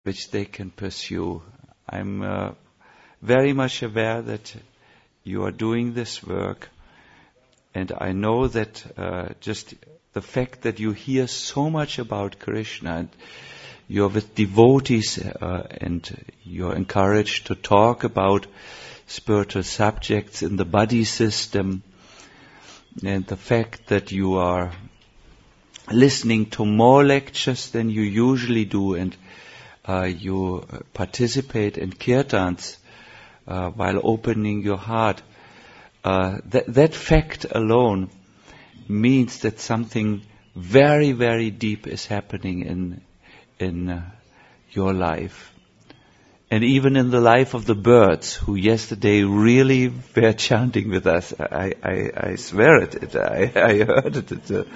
which they can pursue. I'm very much aware that you are doing this work, and I know that just the fact that you hear so much about Krishna, and you're with devotees and you're encouraged to talk about spiritual subjects in the body system, and the fact that you are listening to more lectures than you usually do, and you participate in kirtans while opening your heart, that fact alone means that something very, very deep is happening in your life. And even in the life of the birds, who yesterday really were chanting with us. I swear it. I heard it.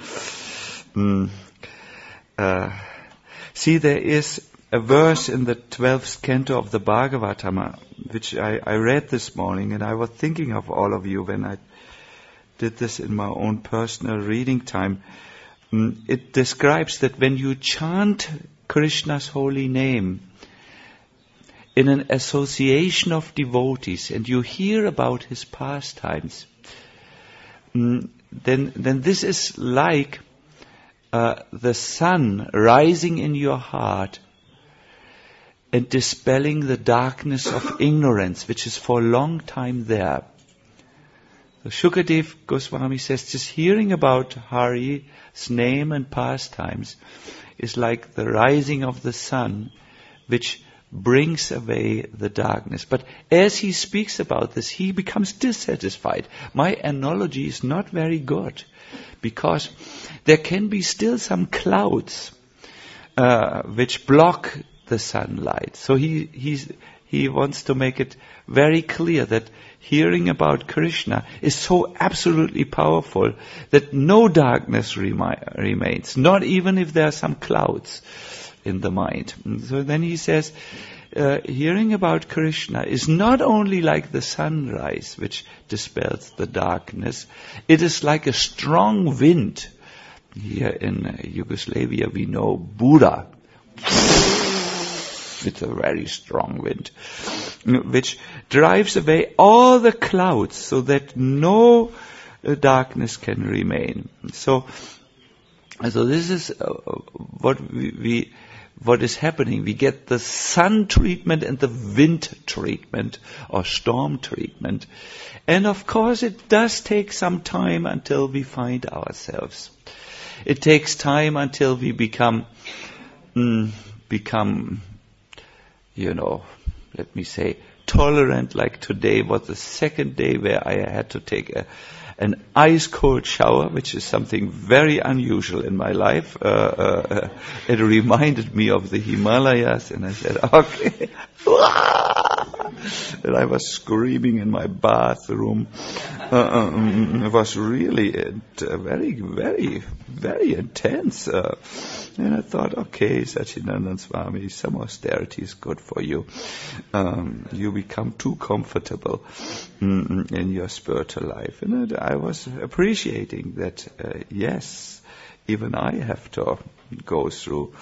See, there is a verse in the 12th canto of the Bhagavatam, which I read this morning, and I was thinking of all of you when I did this in my own personal reading time. It describes that when you chant Krishna's holy name in an association of devotees, and you hear about his pastimes, then this is like the sun rising in your heart and dispelling the darkness of ignorance, which is for a long time there. So Shukadev Goswami says, just hearing about Hari's name and pastimes is like the rising of the sun, which brings away the darkness. But as he speaks about this, he becomes dissatisfied. My analogy is not very good, because there can be still some clouds which block the sunlight. So he wants to make it very clear that hearing about Krishna is so absolutely powerful that no darkness remains, not even if there are some clouds in the mind. So then he says, hearing about Krishna is not only like the sunrise which dispels the darkness, it is like a strong wind. Here in Yugoslavia we know Buddha. It's a very strong wind, which drives away all the clouds so that no darkness can remain. So this is what is happening. We get the sun treatment and the wind treatment or storm treatment. And of course it does take some time until we find ourselves. It takes time until we become, let me say, tolerant. Like today was the second day where I had to take an ice cold shower, which is something very unusual in my life. It reminded me of the Himalayas, and I said, okay. And I was screaming in my bathroom. It was really very, very, very intense. And I thought, okay, Satchidananda Swami, some austerity is good for you. You become too comfortable in your spiritual life. And I was appreciating that, yes, even I have to go through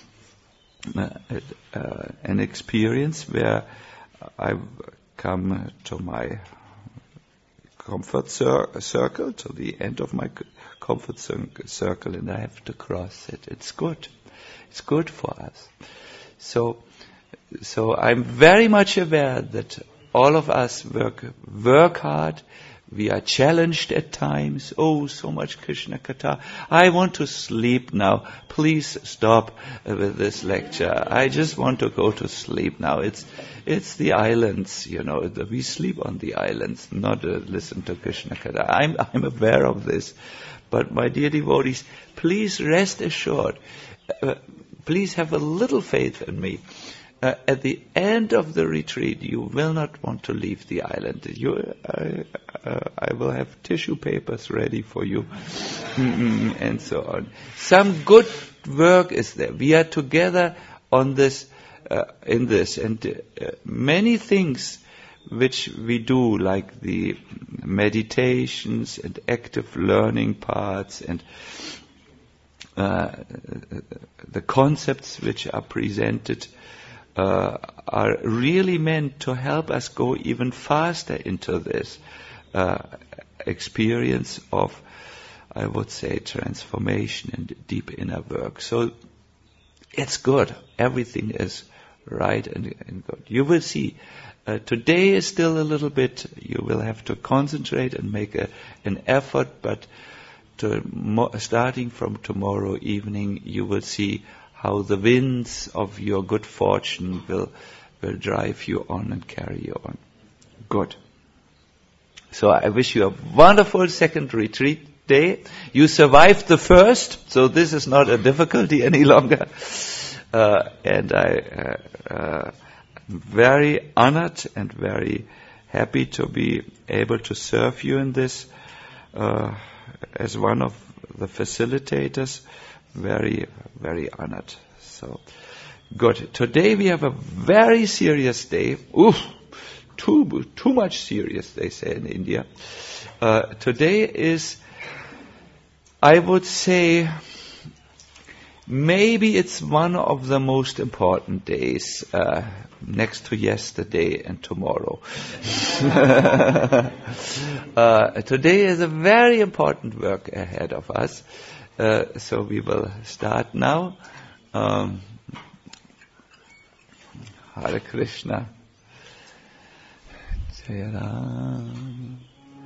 an experience where I've come to my comfort circle, to the end of my comfort circle, and I have to cross it. It's good. It's good for us. So I'm very much aware that all of us work hard. We are challenged at times. Oh, so much Krishna Katha. I want to sleep now. Please stop with this lecture. I just want to go to sleep now. It's the islands, we sleep on the islands, not listen to Krishna Katha. I'm aware of this. But my dear devotees, please rest assured. Please have a little faith in me. At the end of the retreat, you will not want to leave the island. I will have tissue papers ready for you, and so on. Some good work is there. We are together on this, in this, and many things which we do, like the meditations and active learning parts, and the concepts which are presented are really meant to help us go even faster into this experience of, I would say, transformation and deep inner work. So it's good. Everything is right and good. You will see. Today is still a little bit, you will have to concentrate and make an effort, but starting from tomorrow evening, you will see how the winds of your good fortune will drive you on and carry you on. Good. So I wish you a wonderful second retreat day. You survived the first, so this is not a difficulty any longer. And I'm very honored and very happy to be able to serve you in this as one of the facilitators. Very, very honored. So, good. Today we have a very serious day. Too much serious, they say in India. Today is, I would say, maybe it's one of the most important days, next to yesterday and tomorrow. Today is a very important work ahead of us. So we will start now. Hare Krishna. Jai Ram.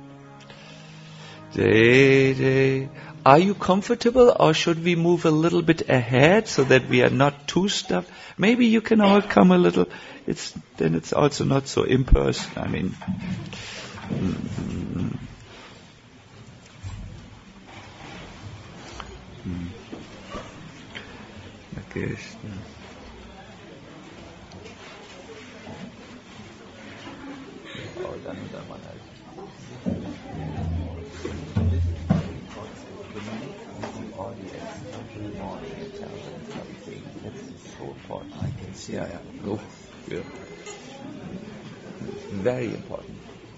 Jai Jai. Are you comfortable, or should we move a little bit ahead so that we are not too stuffed? Maybe you can all come a little. Then it's also not so impersonal. I mean. Krishna. Yeah. Oh, yeah. Very important.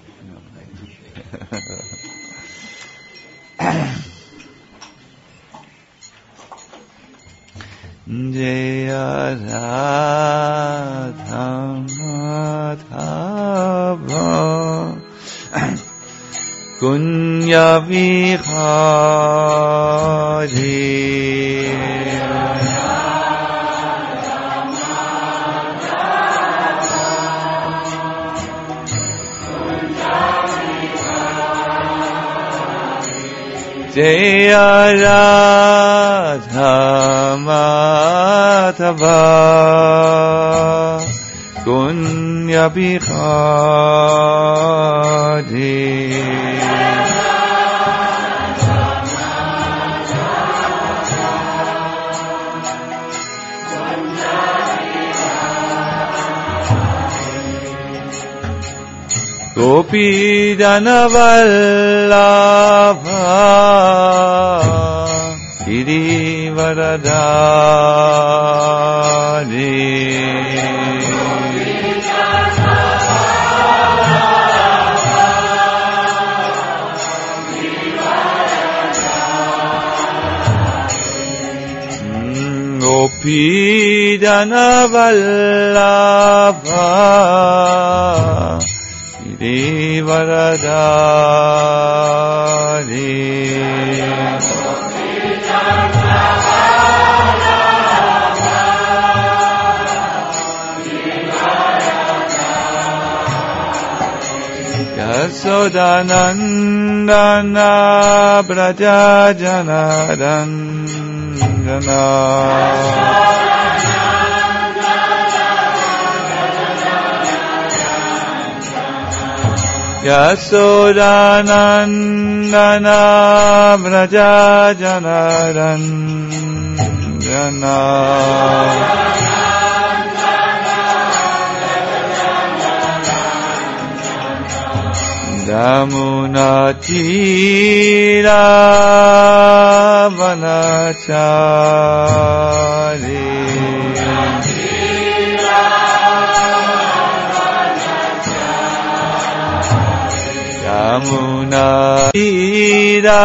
Jaya Radha Madhava Kunya Vihari Jaya Radha Madhava Kunya Vihari Gopi Janavallabha Girivaradhari Gopi Janavallabha Girivaradhari Yasodanandana Braja Janarandana Yasodanandana Braja Janarandana Damuna Tira Vanachari Damuna Tira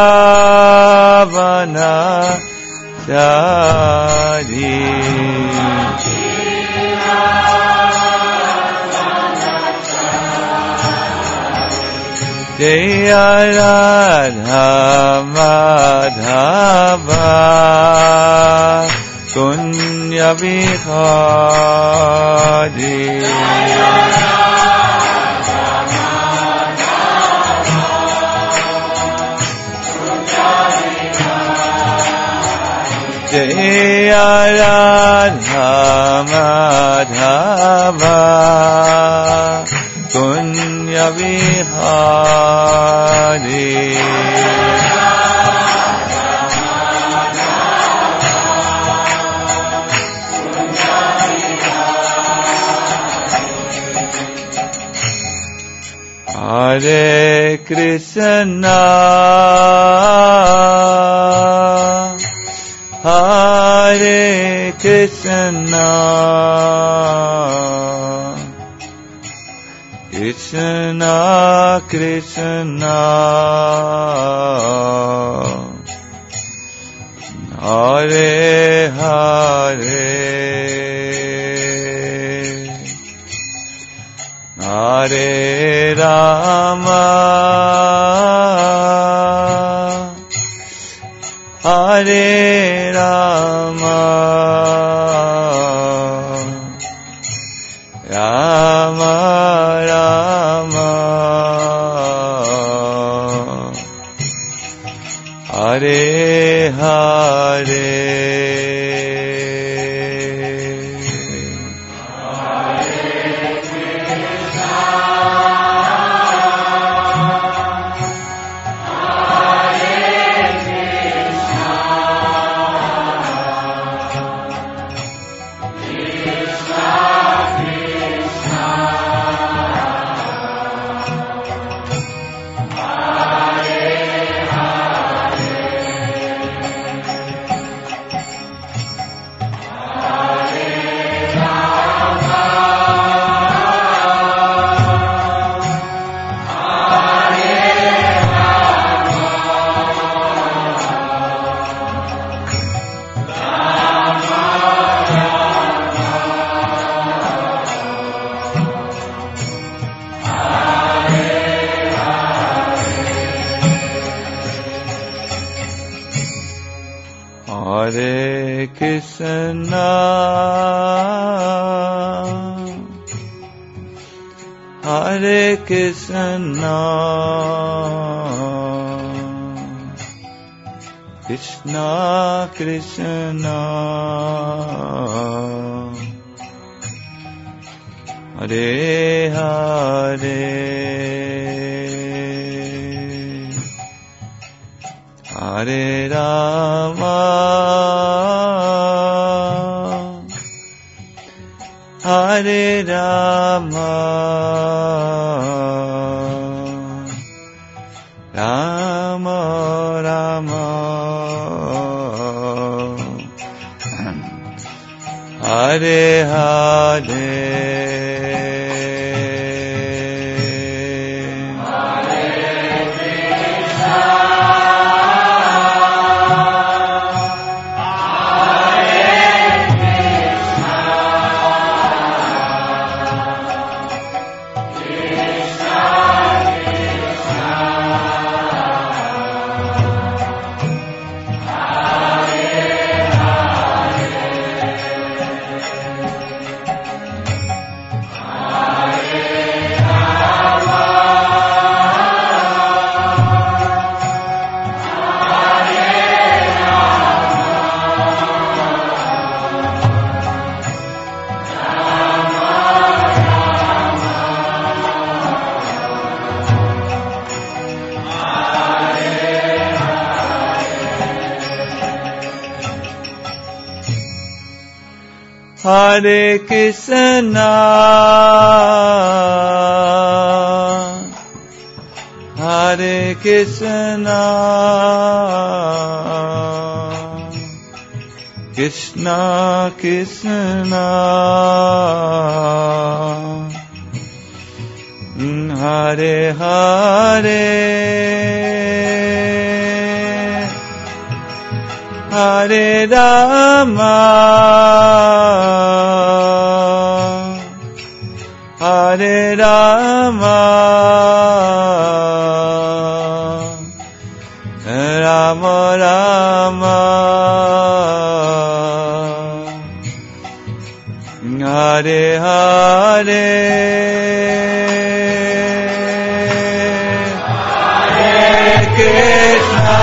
Vanachari Jaya Radha Madhava Kunya Vihari Jaya Radha Madhava Kunya Vihari Hare Krishna Hare Krishna Krishna Krishna Hare Hare Hare Rama Hare Rama Rama Rama Hare Hare Hare Krishna Hare Krishna Krishna Krishna Hare Hare Hare Rama Hare Rama Rama Rama Hare Hare Hare Krishna Hare Krishna Krishna Krishna Hare Hare Hare Rama Hare Rama Rama Hare Hare Hare Krishna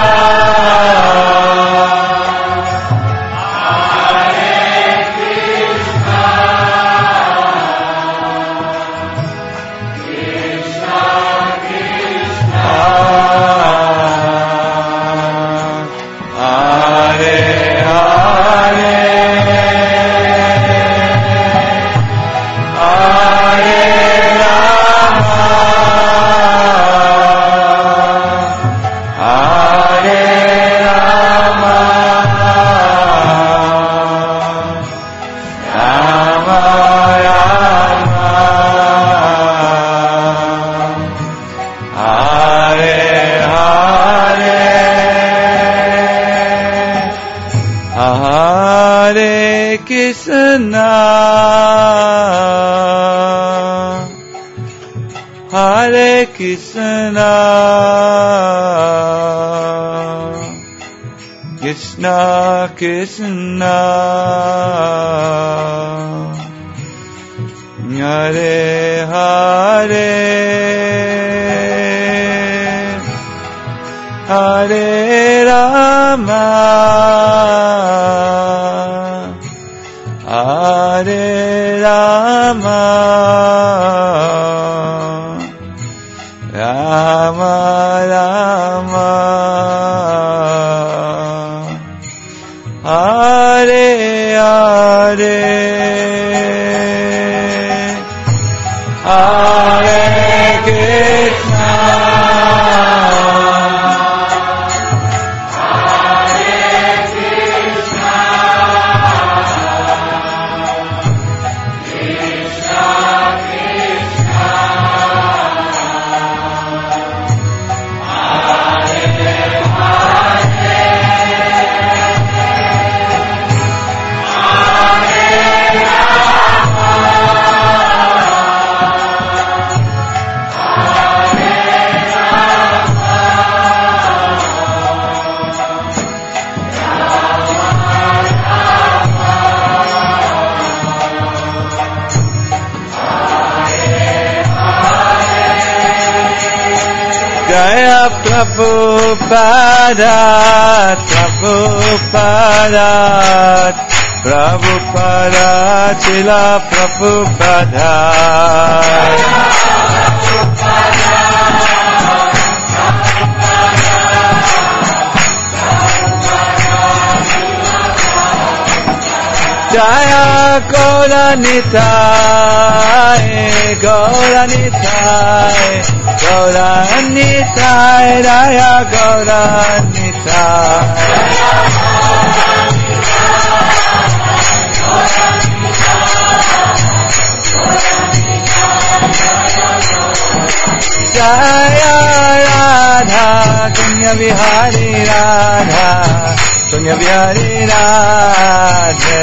Hare Krishna Krishna Krishna Hare Hare Hare Rama Hare Rama Rama Rama Hare Hare Hare Krishna Jaya Prabhupada, Prabhupada, Prabhupada, Srila Prabhupada. Jaya Gauranitai, Gauranitai, Gauranitai, Jaya Gauranitai. Jaya Radha, Kunya Vihari Radha, Kunya Vihari Radha.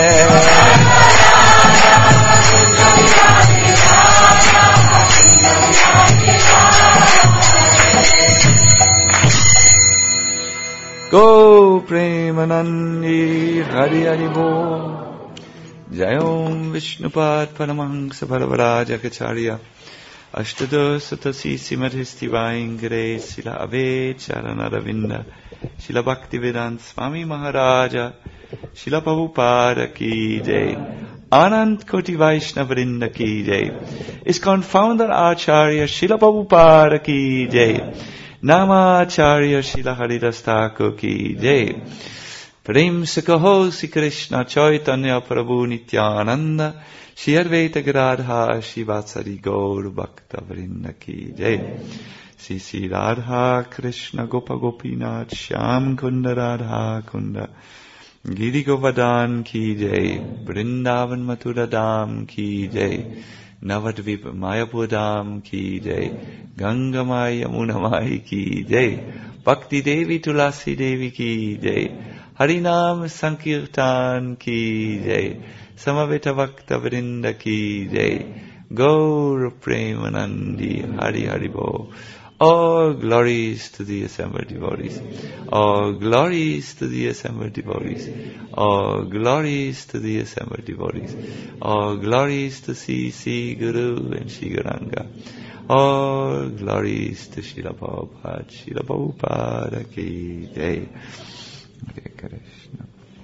Go Premanandi Hari Hari Bo Jayom Vishnupad Paramahangsa Bharavaraja Kacharya Ashtadosatasi Simadhistivaingre Sila Ave Charanaravinda Sila Bhaktivedanta Swami Maharaja Sila Prabhupada Ki Jai Anant Koti Vaishnavrinda Ki Jai ISKCON Founder Acharya Sila Prabhupada Ki Jai Namacharya Srila Haridas Thakur Ki Jai Prem se kaho Sri Krishna Chaitanya Prabhu Nityananda Shri Advaita Gadadhar Shri Vatsari Gaur Bhakta Vrinda Ki Jai Sri Sri Radha Krishna Gopa Gopinath Shyam Kunda Radha Kunda Giri Govardhan Ki Jai Vrindavan Mathura Dham Ki Jai Navadvip Mayapur Dham Ki Jai Ganga Maya Yamuna Mai Ki Jai Bhakti Devi Tulasi Devi Ki Jai Harinam Sankirtan Ki Jai Samaveta Bhakta Vrinda Ki Jai Gaur Premanandi Hari Hari Bo All glories to the assembled devotees. All glories to the assembled devotees. All glories to the assembled devotees. All glories to C.C. Guru and Shri Gauranga. All glories to Srila Prabhupada. Srila Prabhupada ki jai. Hare Krishna.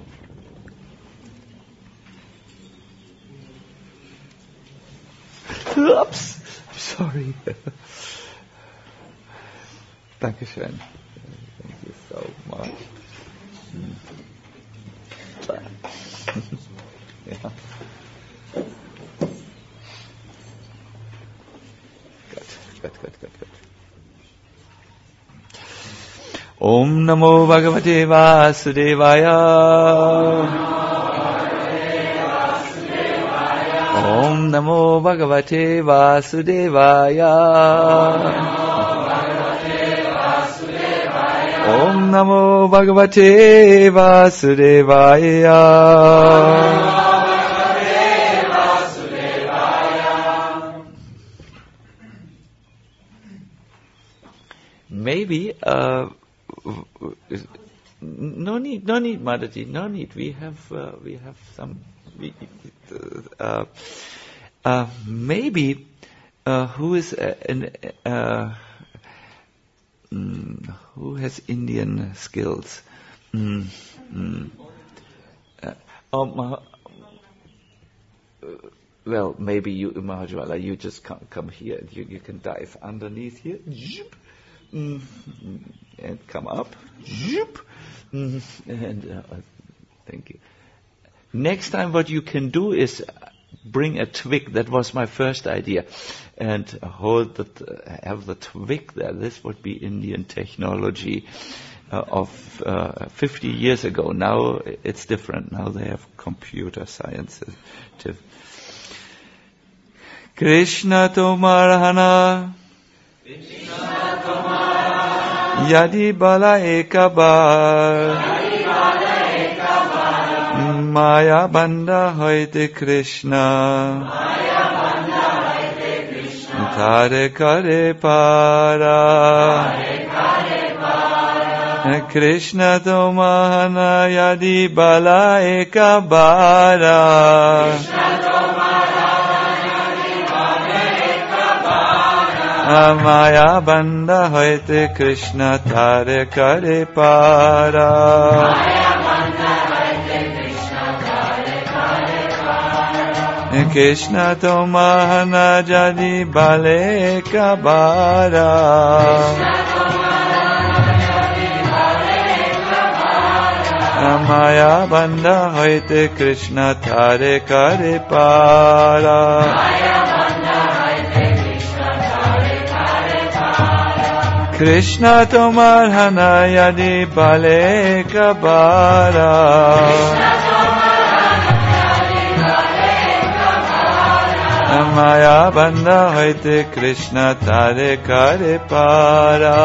Oops, sorry. Dankeschön. Thank you so much. Yeah. Good. Om Namo Bhagavate Vasudevaya. Om Namo Bhagavate Vasudevaya. Om Namo Bhagavate Vasudevaya. Maybe, no need, Mataji, no need. We have some. Maybe who is who has Indian skills? Well, maybe you, Mahajwala, you just come here. You can dive underneath here, and come up, and thank you. Next time, what you can do is bring a twig. That was my first idea, and have the twig there. This would be Indian technology of 50 years ago. Now it's different. Now they have computer science. Krishna tomar hana, yadi bala ekabar. Maya banda hoite Krishna, tare kare para. Krishna tomahana yadi bala ekabara. Maya banda hoite Krishna, tare kare para. Krishna tomahana jadi bale kabara. Maya banda hoite Krishna, tare kare para. Krishna tomahana yadi bale kabara. Maya banda hoite Krishna, tare kare para.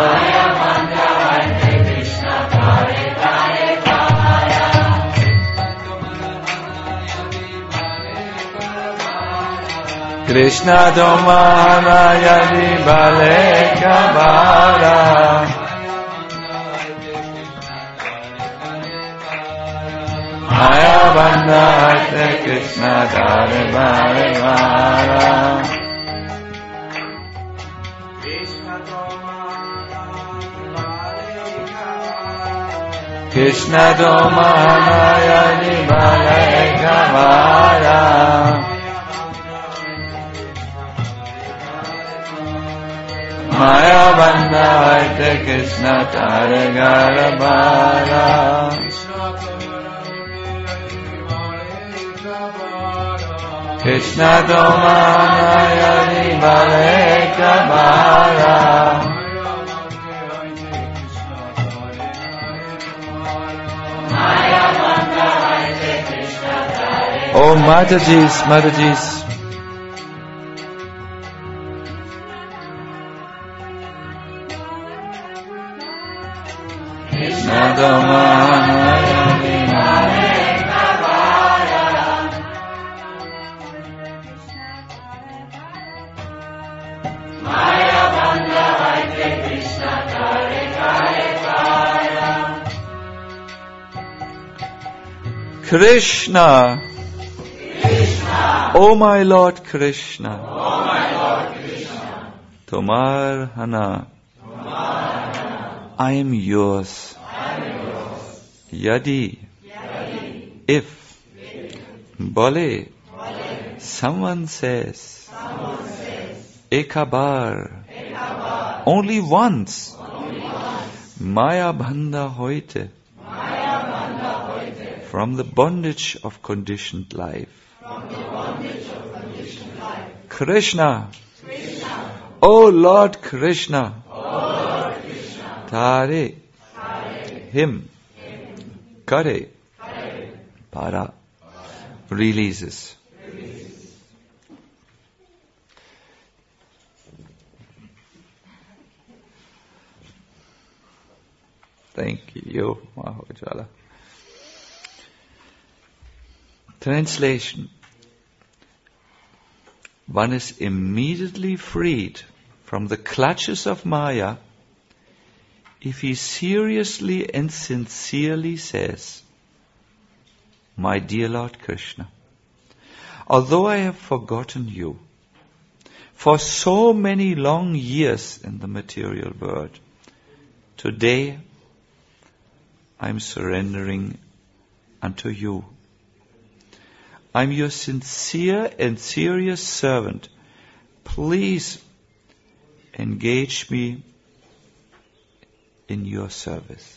Krishna tomahana yadi bale kabara. Maya banda hoite Krishna, tare kare para. Krishna tomahana yadi bale kabara. Maya banda hoite Krishna, tare kare para. Krishna tomahana yadi bale kabara. Oh, Mataji's. Krishna tomahana yadi bale kabara. Maya banda Krishna, O my Lord Krishna, Tomar Hana, I am yours. Yadi, if, Bole, someone says, Ekabar, only once, Maya Bhanda Hoite, from the bondage of conditioned life. Krishna, O Lord Krishna, Tare, him, Kare, Para, releases. Thank you, Mahojala. Translation. One is immediately freed from the clutches of Maya if he seriously and sincerely says, My dear Lord Krishna, although I have forgotten you for so many long years in the material world, today I am surrendering unto you. I am your sincere and serious servant. Please engage me in your service.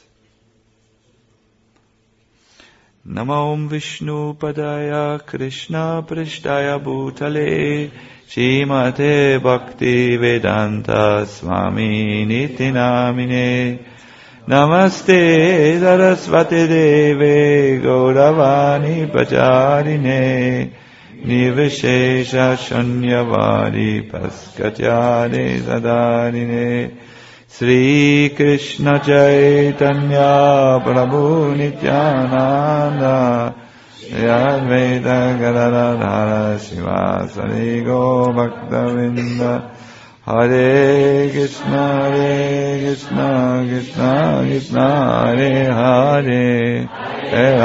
Namo Vishnu Padaya Krishna Prishtaya Bhutale Srimate Bhakti Vedanta Swami Niti Namine Namaste Saraswati Deve Gauravani Pacharine Nivishesha Shunyavadi Paskatyane Sadarine Sri Krishna Chaitanya Prabhu Nityananda Yadvaita Gadadhara Sivasari Go Bhaktavinda Hare Krishna Krishna Krishna Hare Hare Hare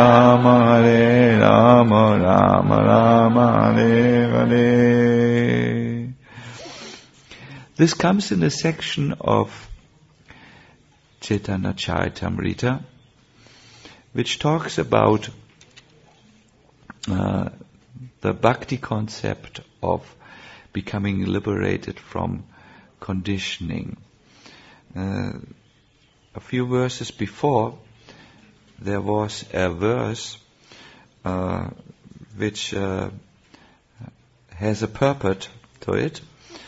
Rama Rama Rama Hare Hare. This comes in a section of Chaitanya Charitamrita, which talks about the bhakti concept of becoming liberated from conditioning. A few verses before, there was a verse which has a purport to it.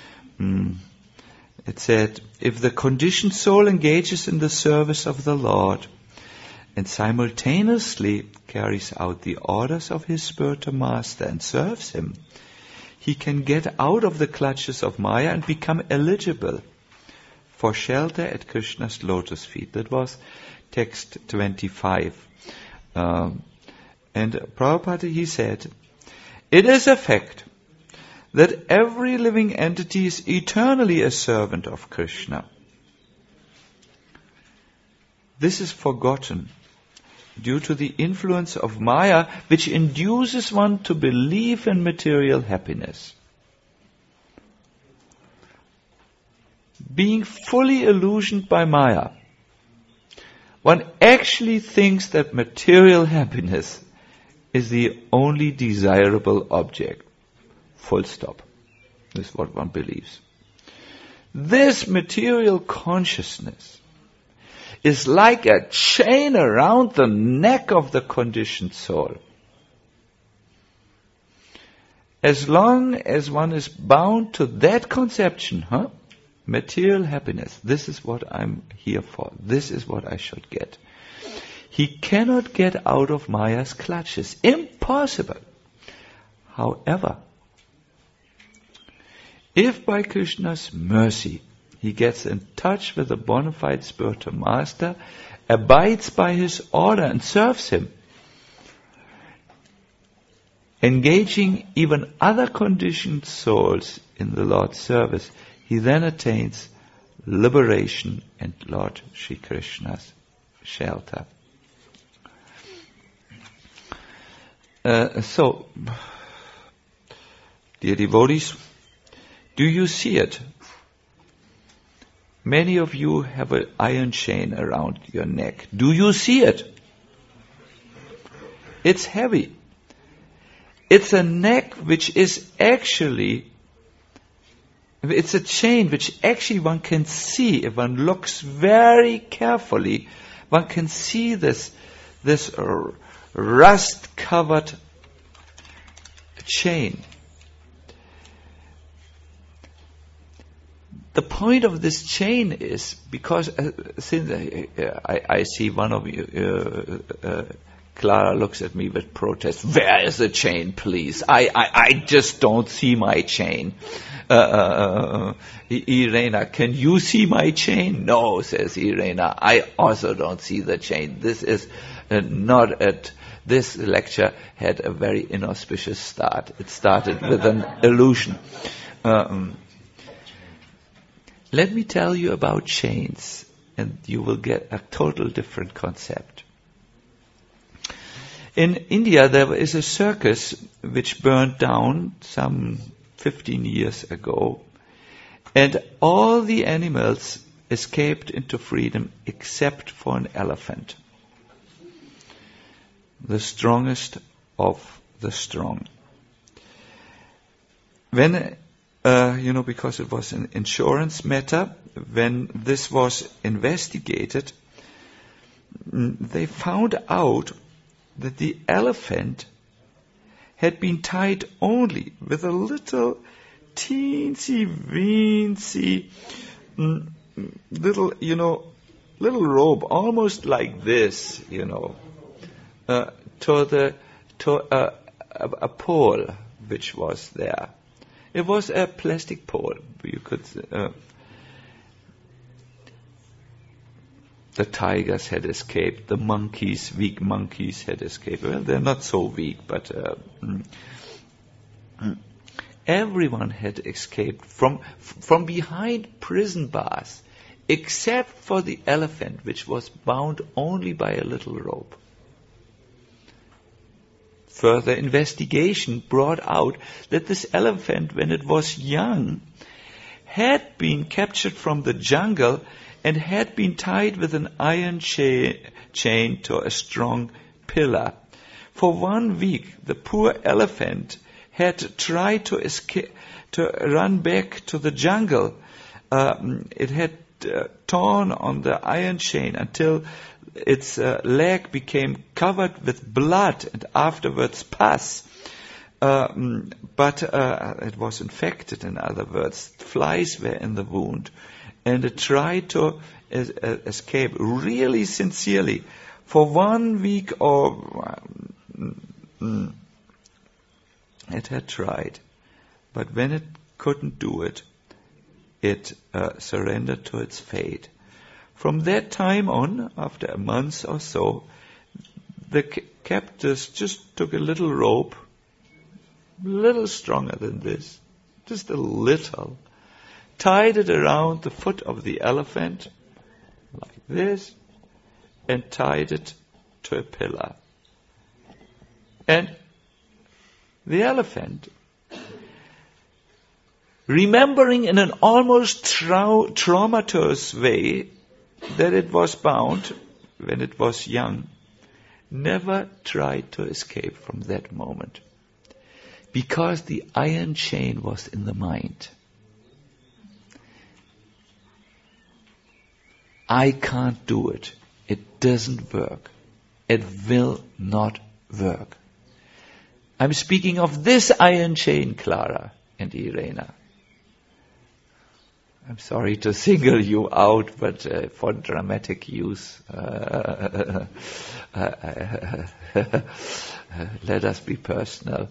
It said, if the conditioned soul engages in the service of the Lord and simultaneously carries out the orders of his spiritual master and serves him, he can get out of the clutches of Maya and become eligible for shelter at Krishna's lotus feet. That was text 25. And Prabhupada, he said, it is a fact that every living entity is eternally a servant of Krishna. This is forgotten due to the influence of Maya, which induces one to believe in material happiness. Being fully illusioned by Maya, one actually thinks that material happiness is the only desirable object. Full stop. This is what one believes. This material consciousness is like a chain around the neck of the conditioned soul. As long as one is bound to that conception, material happiness, this is what I'm here for, this is what I should get, he cannot get out of Maya's clutches. Impossible. However, if by Krishna's mercy he gets in touch with the bona fide spiritual master, abides by his order and serves him, engaging even other conditioned souls in the Lord's service, he then attains liberation and Lord Shri Krishna's shelter. So, dear devotees, do you see it? Many of you have an iron chain around your neck. Do you see it? It's heavy. It's a neck which is actually, it's a chain which actually one can see. If one looks very carefully, one can see this rust-covered chain. The point of this chain is, because since I see one of you, Clara looks at me with protest. Where is the chain, please? I just don't see my chain. Irena, can you see my chain? No, says Irena. I also don't see the chain. This is not at. This lecture had a very inauspicious start. It started with an illusion. Let me tell you about chains, and you will get a total different concept. In India, there is a circus which burned down some 15 years ago, and all the animals escaped into freedom except for an elephant, the strongest of the strong. When because it was an insurance matter, when this was investigated, they found out that the elephant had been tied only with a little teensy-weensy little rope, almost like this, to a pole which was there. It was a plastic pole. You could. The tigers had escaped. The monkeys, weak monkeys, had escaped. Well, they're not so weak, but everyone had escaped from behind prison bars, except for the elephant, which was bound only by a little rope. Further investigation brought out that this elephant, when it was young, had been captured from the jungle and had been tied with an iron chain to a strong pillar. For 1 week, the poor elephant had tried to escape, to run back to the jungle. It had torn on the iron chain until its leg became covered with blood and afterwards pus. But it was infected, in other words. Flies were in the wound. And it tried to escape really sincerely. For 1 week it had tried. But when it couldn't do it, it surrendered to its fate. From that time on, after a month or so, the captors just took a little rope, a little stronger than this, just a little, tied it around the foot of the elephant, like this, and tied it to a pillar. And the elephant, remembering in an almost traumatized way that it was bound when it was young, never tried to escape from that moment. Because the iron chain was in the mind. I can't do it. It doesn't work. It will not work. I'm speaking of this iron chain, Clara and Irena. I'm sorry to single you out, but for dramatic use, let us be personal.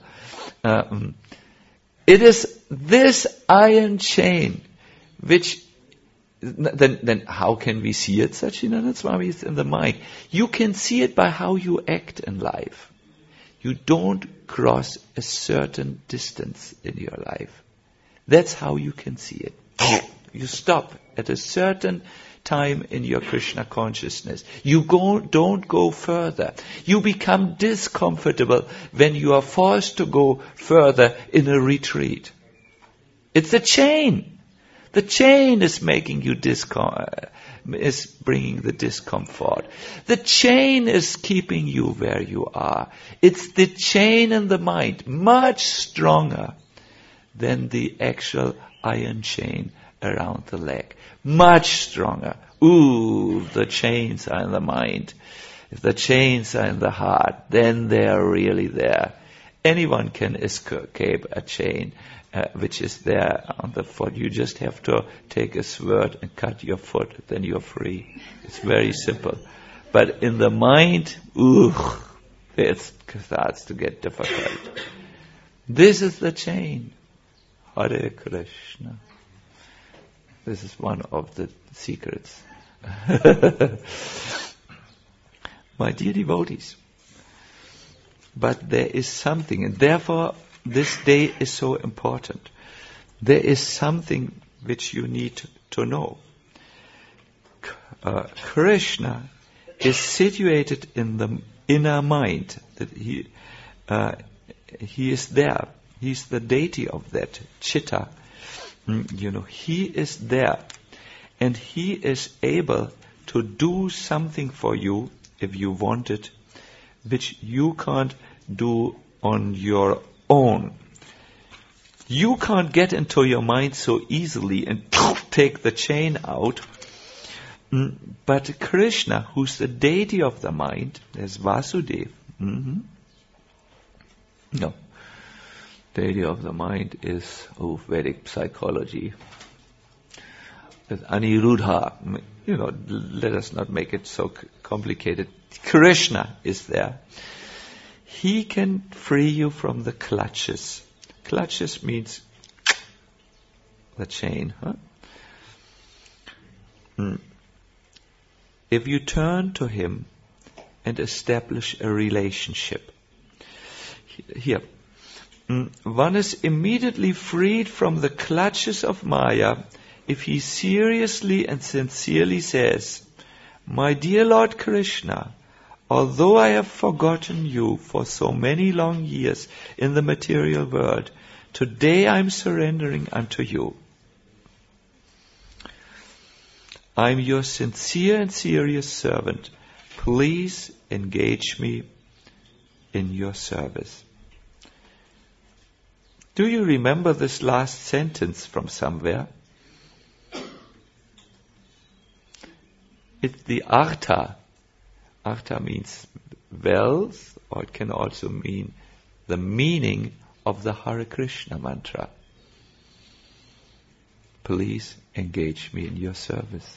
It is this iron chain which, then how can we see it, Sachinanda Swami? It's in the mind. You can see it by how you act in life. You don't cross a certain distance in your life. That's how you can see it. You stop at a certain time in your Krishna consciousness. You don't go further. You become discomfortable when you are forced to go further in a retreat. It's the chain. The chain is making you is bringing the discomfort. The chain is keeping you where you are. It's the chain in the mind, much stronger than the actual iron chain around the leg. Much stronger. Ooh, the chains are in the mind. If the chains are in the heart, then they are really there. Anyone can escape a chain which is there on the foot. You just have to take a sword and cut your foot, then you're free. It's very simple. But in the mind, it starts to get difficult. This is the chain. Hare Krishna. This is one of the secrets. My dear devotees, but there is something, and therefore this day is so important. There is something which you need to know. Krishna is situated in the inner mind. That he is there. He's the deity of that chitta. He is there, and he is able to do something for you if you want it, which you can't do on your own. You can't get into your mind so easily and take the chain out. But Krishna, who's the deity of the mind, is Vasudeva. No. Deity of the mind is Vedic psychology. With Aniruddha, let us not make it so complicated. Krishna is there. He can free you from the clutches. Clutches means the chain. If you turn to him and establish a relationship. Here. One is immediately freed from the clutches of Maya if he seriously and sincerely says, "My dear Lord Krishna, although I have forgotten you for so many long years in the material world, today I am surrendering unto you. I am your sincere and serious servant. Please engage me in your service." Do you remember this last sentence from somewhere? It's the artha. Artha means wealth, or it can also mean the meaning of the Hare Krishna mantra. Please engage me in your service.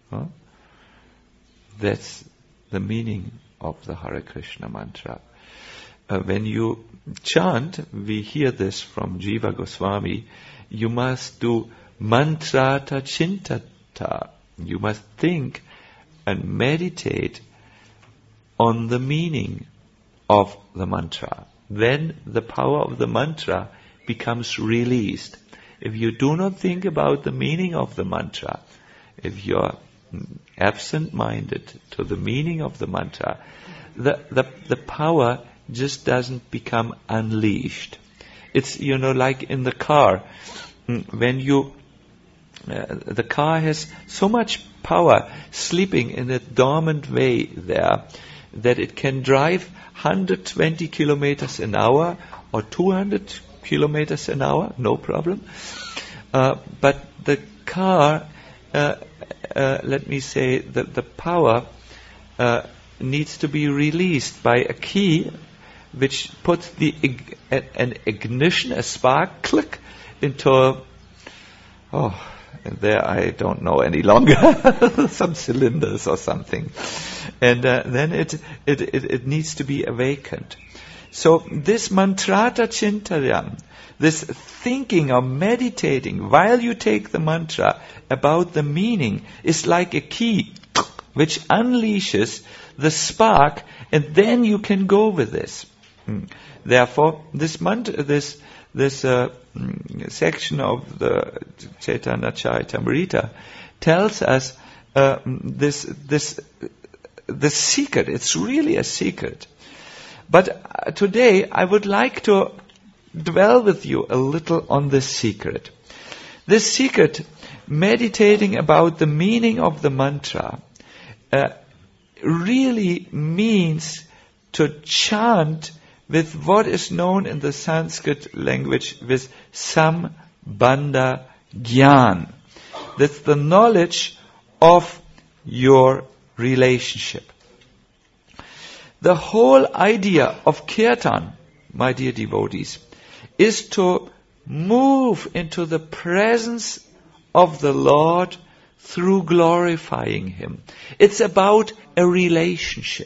That's the meaning of the Hare Krishna mantra. When you chant, we hear this from Jiva Goswami, you must do mantrata chintata. You must think and meditate on the meaning of the mantra. Then the power of the mantra becomes released. If you do not think about the meaning of the mantra, if you're absent-minded to the meaning of the mantra, the power just doesn't become unleashed. It's, like in the car, when the car has so much power sleeping in a dormant way there, that it can drive 120 kilometers an hour or 200 kilometers an hour, no problem. But the car, let me say, that the power needs to be released by a key which puts an ignition, a spark, click, into, and there I don't know any longer, some cylinders or something. And then it needs to be awakened. So this mantrata chintayam, this thinking or meditating while you take the mantra about the meaning, is like a key which unleashes the spark, and then you can go with this. Therefore, this mantra, this section of the Chaitanya Charitamrita tells us this secret. It's really a secret. But today I would like to dwell with you a little on this secret. This secret, meditating about the meaning of the mantra, really means to chant with what is known in the Sanskrit language with Sambandha Gyan. That's the knowledge of your relationship. The whole idea of kirtan, my dear devotees, is to move into the presence of the Lord through glorifying Him. It's about a relationship.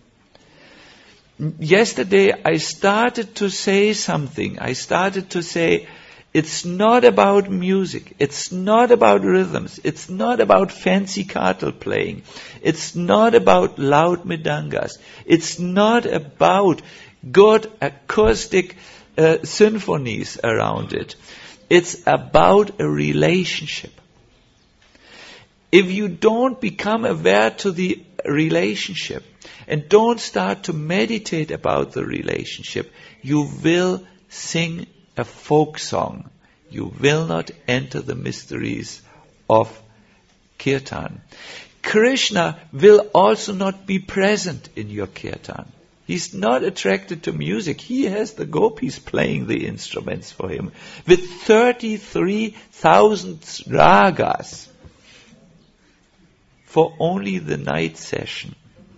Yesterday I started to say something. I started to say, it's not about music. It's not about rhythms. It's not about fancy kartal playing. It's not about loud mridangas. It's not about good acoustic symphonies around it. It's about a relationship. If you don't become aware to the relationship and don't start to meditate about the relationship, you will sing a folk song. You will not enter the mysteries of kirtan. Krishna will also not be present in your kirtan. He's not attracted to music. He has the gopis playing the instruments for him with 33,000 ragas for only the night session.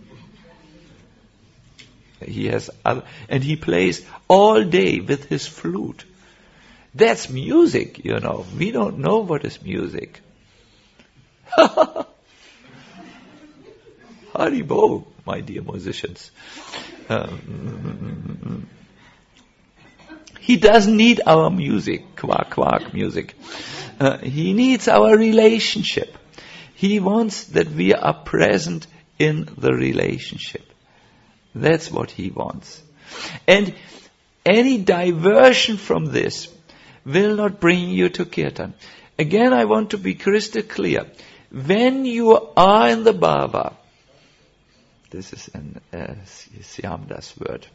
He has and he plays all day with his flute. That's music, you know. We don't know what is music. Haribo, my dear musicians. He doesn't need our music, quack, quack music. He needs our relationship. He wants that we are present in the relationship. That's what he wants. And any diversion from this will not bring you to kirtan. Again, I want to be crystal clear. When you are in the bhava, this is an Syamdas word.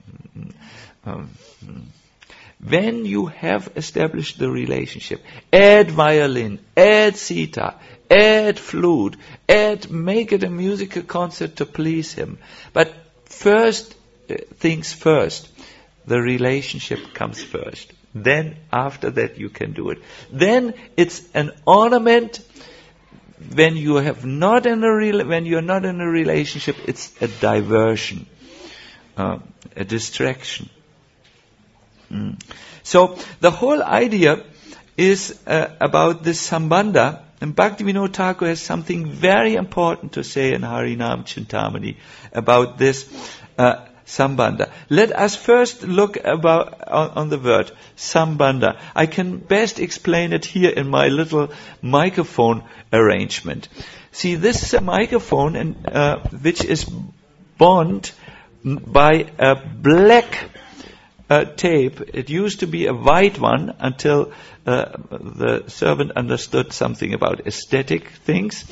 When you have established the relationship, add violin, add sitar, add flute, make it a musical concert to please him. But first things first, the relationship comes first. Then after that you can do it. Then it's an ornament. When you are not in a relationship, it's a diversion, a distraction. So the whole idea is about this sambandha, and Bhaktivinoda Thakur has something very important to say in Harinam Chintamani about this sambandha. Let us first look on the word sambandha. I can best explain it here in my little microphone arrangement. See, this is a microphone which is bound by a black tape. It used to be a white one until the servant understood something about aesthetic things.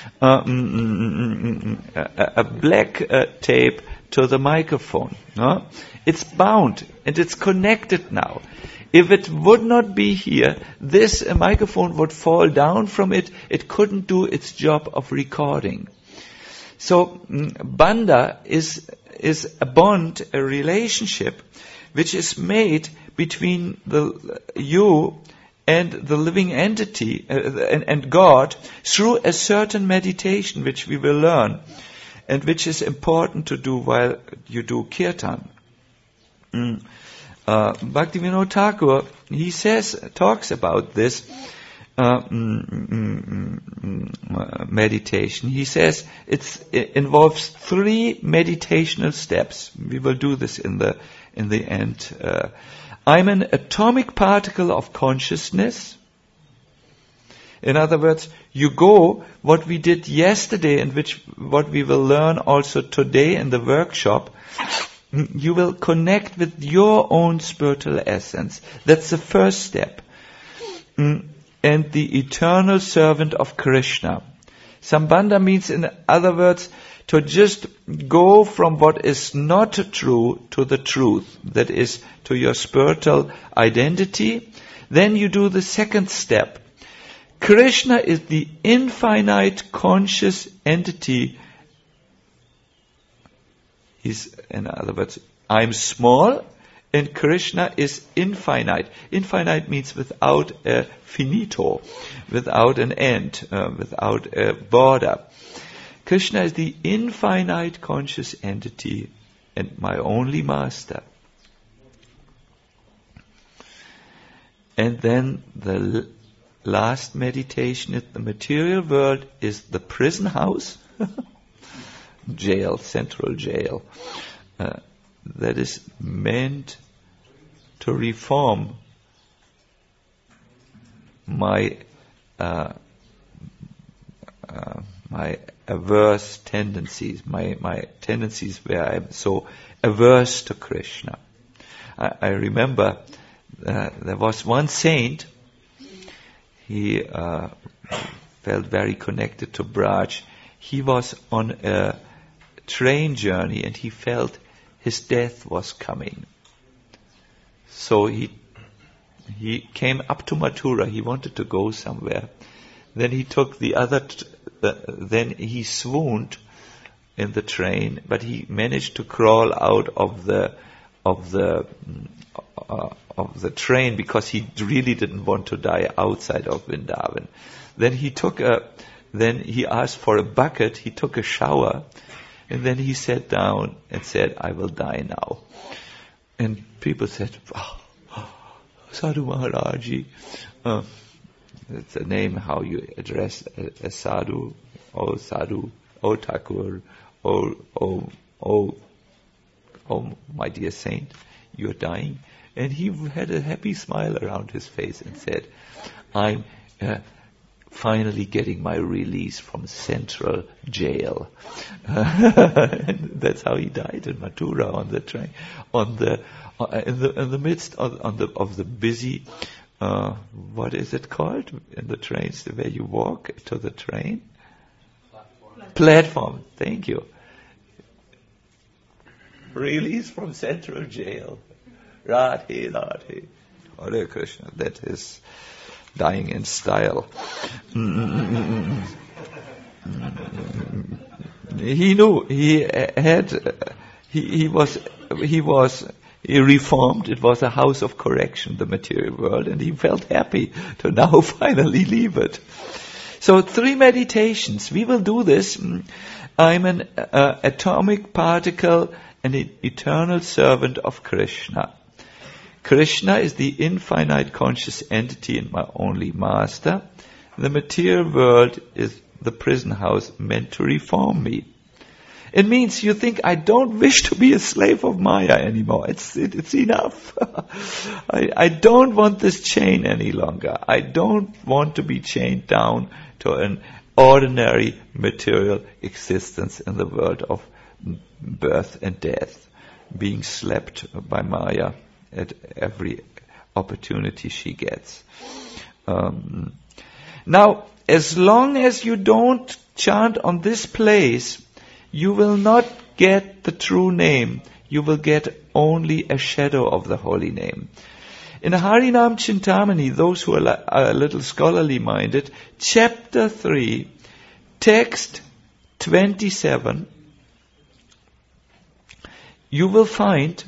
A black tape to the microphone. It's bound and it's connected now. If it would not be here, this microphone would fall down from it. It couldn't do its job of recording. So bandha is a bond, a relationship, which is made between you and the living entity and God through a certain meditation which we will learn and which is important to do while you do kirtan. Bhaktivinoda Thakur, he talks about this meditation. He says it involves 3 meditational steps. We will do this in the end. I'm an atomic particle of consciousness. In other words, you go what we did yesterday and what we will learn also today in the workshop. You will connect with your own spiritual essence. That's the first step. and the eternal servant of Krishna. Sambandha means, in other words, to just go from what is not true to the truth, that is, to your spiritual identity. Then you do the second step. Krishna is the infinite conscious entity. In other words, I'm small and Krishna is infinite. Infinite means without a finito, without an end, without a border. Krishna is the infinite conscious entity and my only master. And then the last meditation in the material world is the prison house, jail, central jail, that is meant to reform my my averse tendencies, my tendencies where I'm so averse to Krishna. I remember there was one saint. He felt very connected to Braj. He was on a train journey and he felt his death was coming. So he came up to Mathura. He wanted to go somewhere. Then he took the other. Then he swooned in the train, but he managed to crawl out of the train because he really didn't want to die outside of Vrindavan. Then he asked for a bucket. He took a shower, and then he sat down and said, "I will die now." And people said, "Oh, Sadhu Maharaji." It's a name how you address a sadhu. "Oh sadhu, oh Thakur, oh my dear saint, you're dying." And he had a happy smile around his face and said, "I'm finally getting my release from central jail." And that's how he died in Mathura on the train, in the midst of the busy. What is it called in the trains where you walk to the train? Platform. Thank you. Release from central jail. Radhe, Radhe. Hare Krishna. That is dying in style. He knew he was reformed. It was a house of correction, the material world, and he felt happy to now finally leave it. So 3 meditations. We will do this. I'm an atomic particle and an eternal servant of Krishna. Krishna is the infinite conscious entity and my only master. The material world is the prison house meant to reform me. It means you think, I don't wish to be a slave of Maya anymore. It's enough. I don't want this chain any longer. I don't want to be chained down to an ordinary material existence in the world of birth and death, being slapped by Maya at every opportunity she gets. Now, as long as you don't chant on this place, you will not get the true name. You will get only a shadow of the holy name. In Harinam Chintamani, those who are a little scholarly minded, chapter 3, text 27, you will find,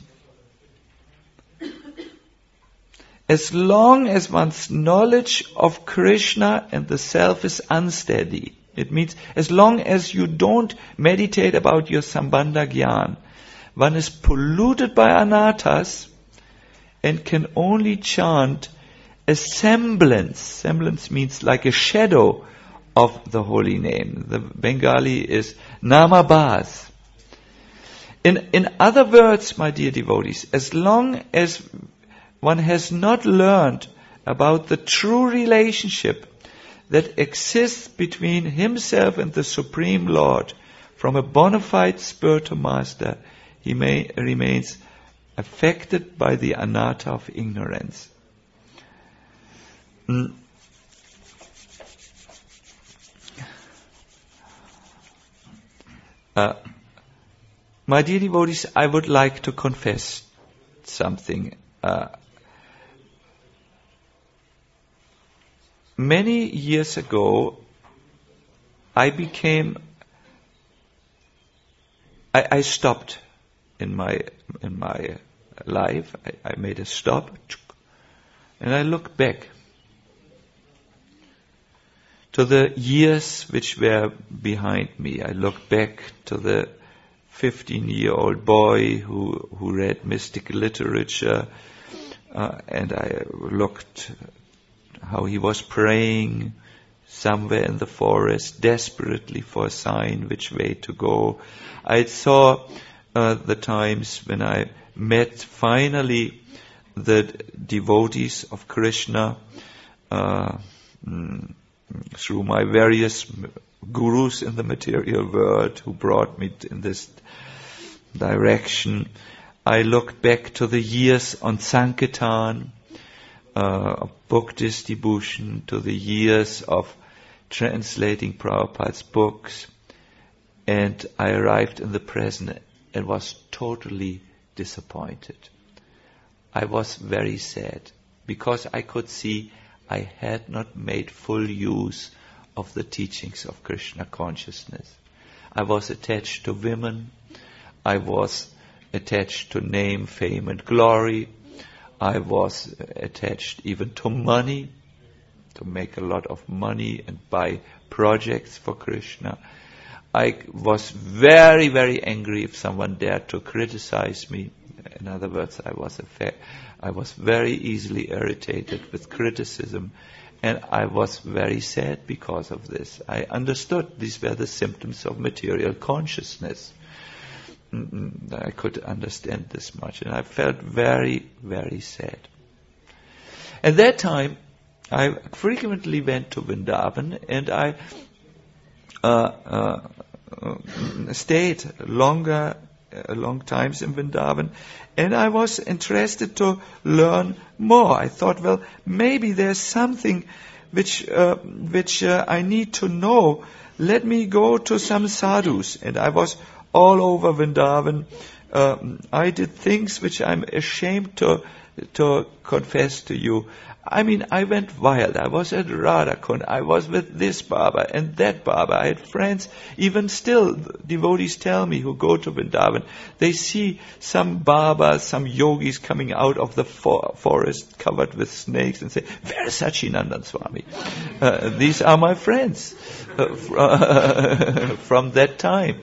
as long as one's knowledge of Krishna and the self is unsteady, it means as long as you don't meditate about your Sambandha Gyan, one is polluted by anarthas and can only chant a semblance. Semblance means like a shadow of the holy name. The Bengali is namabhas. In other words, my dear devotees, as long as one has not learned about the true relationship that exists between himself and the Supreme Lord from a bona fide spiritual master, he remains affected by the anatta of ignorance. My dear devotees, I would like to confess something. Many years ago, I stopped in my life. I made a stop, and I looked back to the years which were behind me. I looked back to the 15-year-old boy who read mystical literature, and I looked how he was praying somewhere in the forest, desperately for a sign which way to go. I saw the times when I met finally the devotees of Krishna through my various gurus in the material world who brought me in this direction. I looked back to the years on Sankirtan, of book distribution, to the years of translating Prabhupada's books, and I arrived in the present and was totally disappointed. I was very sad because I could see I had not made full use of the teachings of Krishna consciousness. I was attached to women. I was attached to name, fame and glory. I was attached even to money, to make a lot of money and buy projects for Krishna. I was very, very angry if someone dared to criticize me. In other words, I was very easily irritated with criticism, and I was very sad because of this. I understood these were the symptoms of material consciousness. I could understand this much, and I felt very, very sad. At that time, I frequently went to Vrindavan, and I stayed long times in Vrindavan, and I was interested to learn more. I thought, well, maybe there's something which I need to know. Let me go to some sadhus. And I was all over Vrindavan. I did things which I'm ashamed to confess to you. I mean, I went wild. I was at Radhakund. I was with this Baba and that Baba. I had friends. Even still, devotees tell me who go to Vrindavan, they see some Babas, some yogis coming out of the forest covered with snakes and say, "Where is Sachinandan Swami?" These are my friends from that time.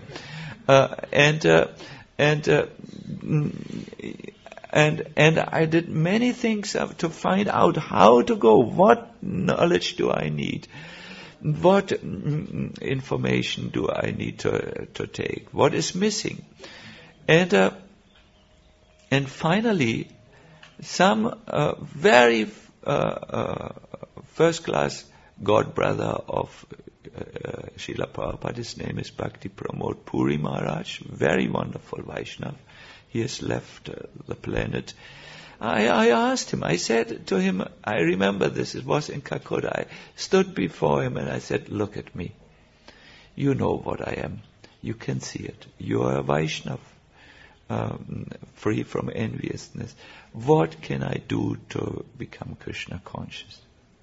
And I did many things to find out how to go. What knowledge do I need? What information do I need to take? What is missing? And finally, some very first-class godbrother of Srila Prabhupada, his name is Bhakti Pramod Puri Maharaj, very wonderful Vaishnava. He has left the planet. I asked him, I said to him, I remember this, it was in Calcutta. I stood before him and I said, "Look at me. You know what I am. You can see it. You are a Vaishnava, free from enviousness. What can I do to become Krishna conscious?"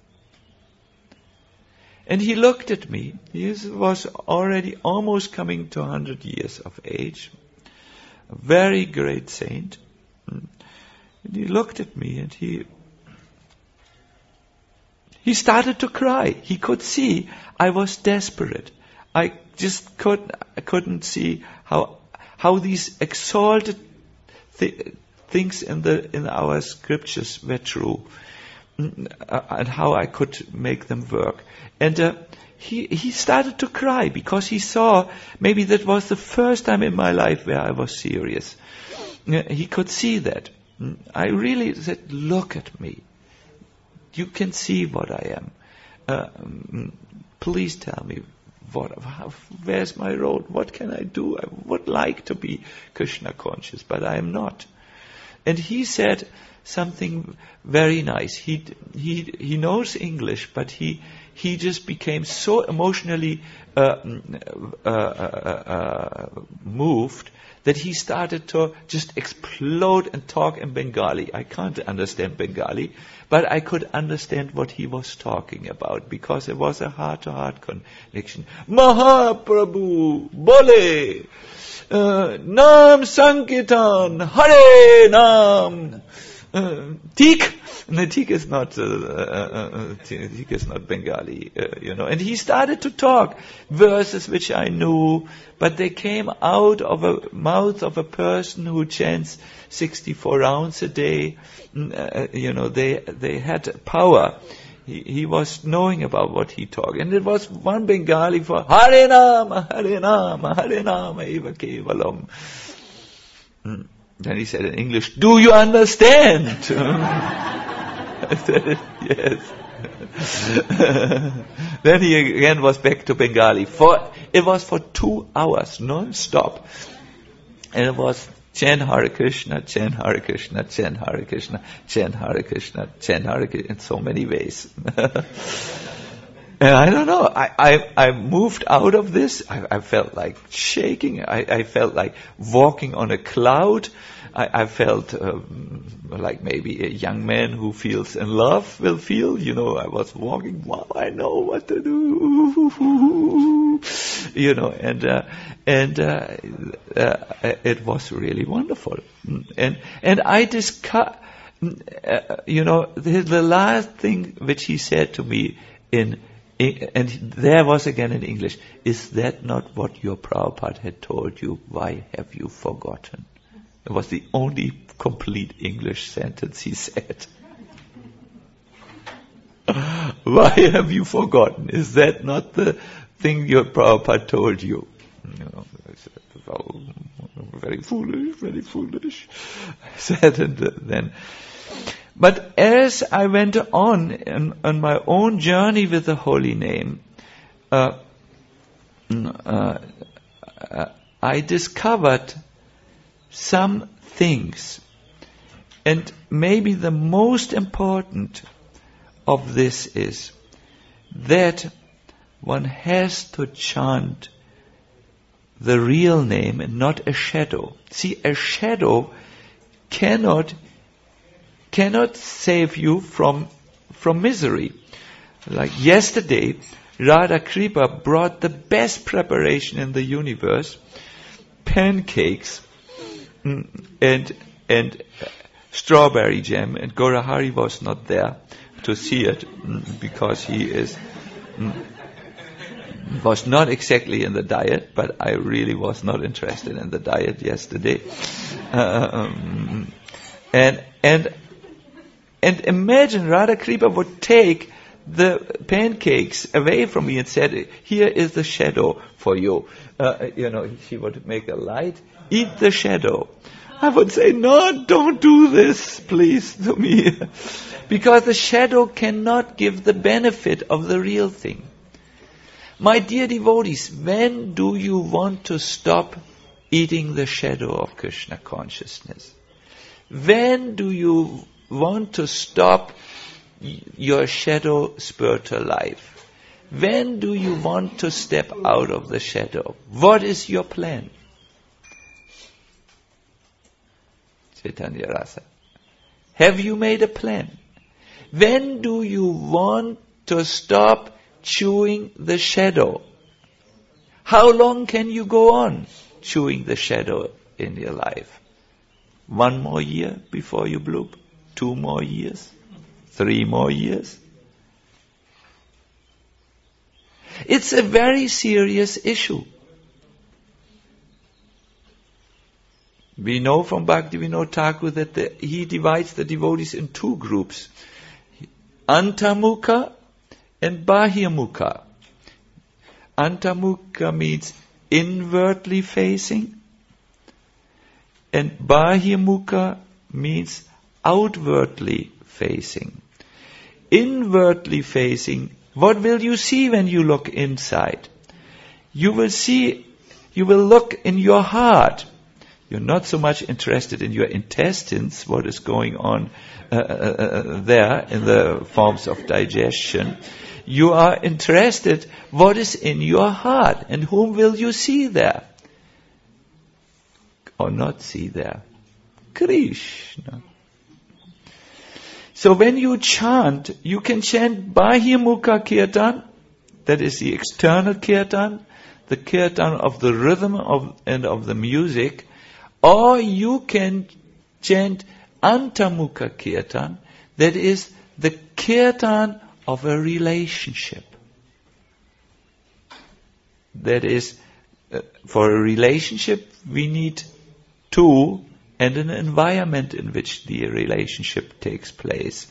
And he looked at me. He was already almost coming to 100 years of age. A very great saint. And he looked at me and he started to cry. He could see I was desperate. I just couldn't see how these exalted things in our scriptures were true, and how I could make them work. And he started to cry because he saw maybe that was the first time in my life where I was serious. He could see that. I really said, "Look at me. You can see what I am. Please tell me where's my road? What can I do? I would like to be Krishna conscious, but I am not." And he said, something very nice. He knows English, but he just became so emotionally moved that he started to just explode and talk in Bengali. I can't understand Bengali, but I could understand what he was talking about because it was a heart-to-heart connection. Mahaprabhu, Bole, Nam Sankirtan, Hare Nam, Tik. No, Tik is not Bengali, And he started to talk verses which I knew, but they came out of a mouth of a person who chants 64 rounds a day. They had power. He was knowing about what he talked, and it was one Bengali for Hare Nama, Hare Nama, Hare Nama eva kevalam. Then he said in English, "Do you understand?" I said, "Yes." Then he again was back to Bengali. It was for 2 hours, non-stop. And it was chant Hare Krishna, chant Hare Krishna, chant Hare Krishna, chant Hare Krishna, chant Hare Krishna, in so many ways. And I don't know, I moved out of this. I felt like shaking. I felt like walking on a cloud. I felt like maybe a young man who feels in love will feel. I was walking, wow, I know what to do. And it was really wonderful. And I discovered, the last thing which he said to me and there was again in English, "Is that not what your Prabhupada had told you? Why have you forgotten?" It was the only complete English sentence he said. Why have you forgotten? Is that not the thing your Prabhupada told you? I said, "Oh, very foolish, very foolish." I said, and then... But as I went on my own journey with the holy name, I discovered some things. And maybe the most important of this is that one has to chant the real name and not a shadow. See, a shadow cannot save you from misery. Like yesterday, Radha Kripa brought the best preparation in the universe, pancakes and strawberry jam, and Gaurahari was not there to see it because he was not exactly in the diet, but I really was not interested in the diet yesterday. And imagine Radha Kripa would take the pancakes away from me and said, "Here is the shadow for you." She would make a light, "Eat the shadow." I would say, "No, don't do this, please, to me." Because the shadow cannot give the benefit of the real thing. My dear devotees, when do you want to stop eating the shadow of Krishna consciousness? When do you want to stop your shadow spiritual life? When do you want to step out of the shadow? What is your plan? Chaitanya Rasa. Have you made a plan? When do you want to stop chewing the shadow? How long can you go on chewing the shadow in your life? 1 more year before you bloop? 2 more years? 3 more years? It's a very serious issue. We know from Bhaktivinoda Thakur that he divides the devotees in 2 groups. Antamukha and Bahyamukha. Antamukha means inwardly facing, and Bahyamukha means outwardly facing. Inwardly facing, what will you see when you look inside? You will look in your heart. You're not so much interested in your intestines, what is going on there in the forms of digestion. You are interested what is in your heart and whom will you see there or not see there. Krishna. So when you chant, you can chant Bahimukha Kirtan, that is the external Kirtan, the Kirtan of the rhythm and of the music, or you can chant Antamukha Kirtan, that is the Kirtan of a relationship. That is, for a relationship we need two and an environment in which the relationship takes place.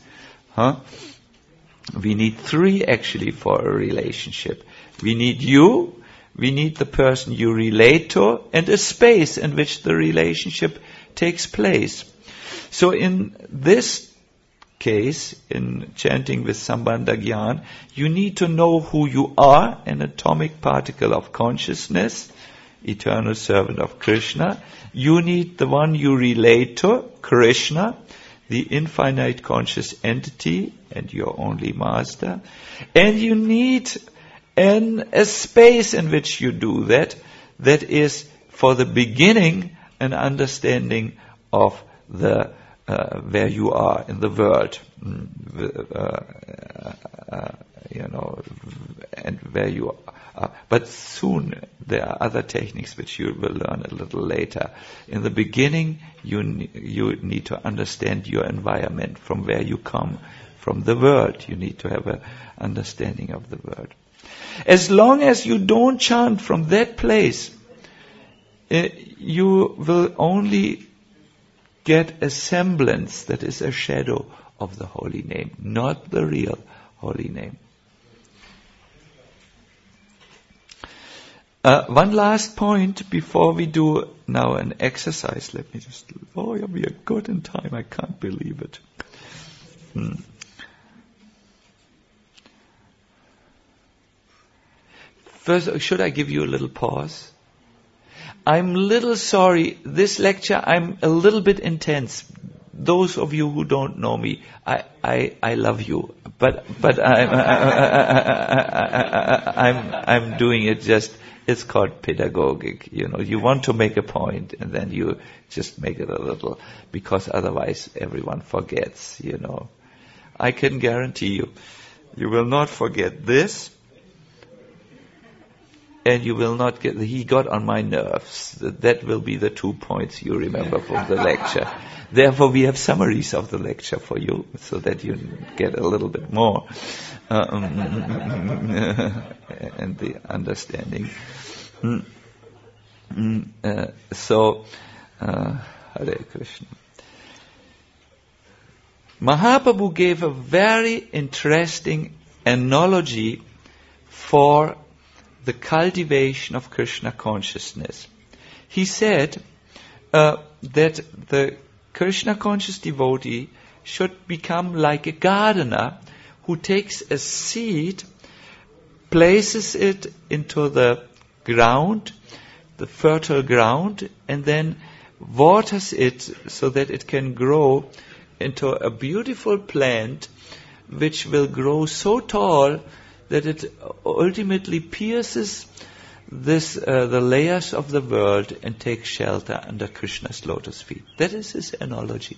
We need three actually for a relationship. We need you, we need the person you relate to, and a space in which the relationship takes place. So in this case, in chanting with Sambandha Gyan, you need to know who you are, an atomic particle of consciousness, eternal servant of Krishna. You need the one you relate to, Krishna, the infinite conscious entity and your only master. And you need a space in which you do that is for the beginning an understanding of the where you are in the world, and where you are. But soon there are other techniques which you will learn a little later. In the beginning, you need to understand your environment, from where you come, from the world. You need to have an understanding of the world. As long as you don't chant from that place, you will only get a semblance, that is a shadow of the holy name, not the real holy name. One last point before we do now an exercise. Let me just, we are good in time, I can't believe it. First, should I give you a little pause? I'm a little sorry, this lecture I'm a little bit intense. Those of you who don't know me, I love you, but I'm doing it just, it's called pedagogic, you want to make a point and then you just make it a little, because otherwise everyone forgets, I can guarantee you will not forget this. And you will not get, he got on my nerves. That will be the 2 points you remember from the lecture. Therefore, we have summaries of the lecture for you, so that you get a little bit more and the understanding. Hare Krishna. Mahaprabhu gave a very interesting analogy for the cultivation of Krishna consciousness. He said that the Krishna conscious devotee should become like a gardener who takes a seed, places it into the ground, the fertile ground, and then waters it so that it can grow into a beautiful plant which will grow so tall that it ultimately pierces the layers of the world and takes shelter under Krishna's lotus feet. That is his analogy.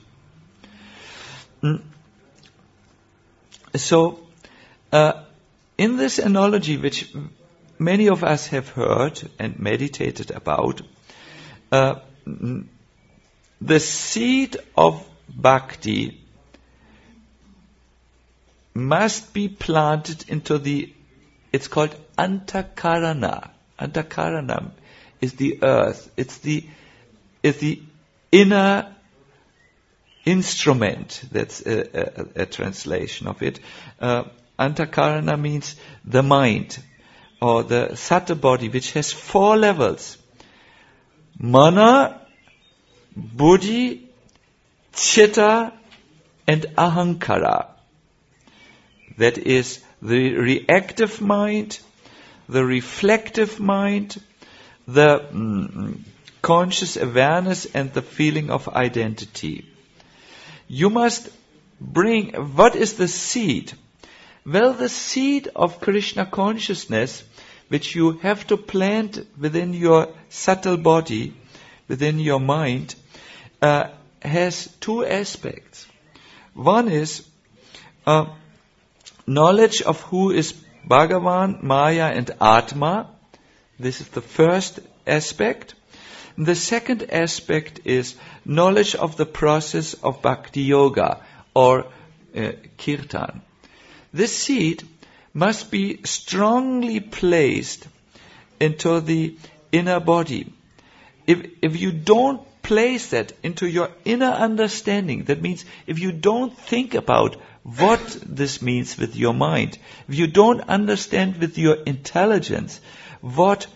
So, in this analogy, which many of us have heard and meditated about, the seed of bhakti must be planted into it's called antakarana. Antakarana is the earth. It's the inner instrument. That's a translation of it. Antakarana means the mind, or the sattva body, which has 4 levels. Mana, buddhi, chitta, and ahankara. That is the reactive mind, the reflective mind, the conscious awareness and the feeling of identity. You must bring, what is the seed? Well, the seed of Krishna consciousness, which you have to plant within your subtle body, within your mind, has two aspects. One is knowledge of who is Bhagavan, Maya and Atma. This is the first aspect. The second aspect is knowledge of the process of Bhakti Yoga or Kirtan. This seed must be strongly placed into the inner body. If you don't place that into your inner understanding, that means if you don't think about what this means with your mind, if you don't understand with your intelligence what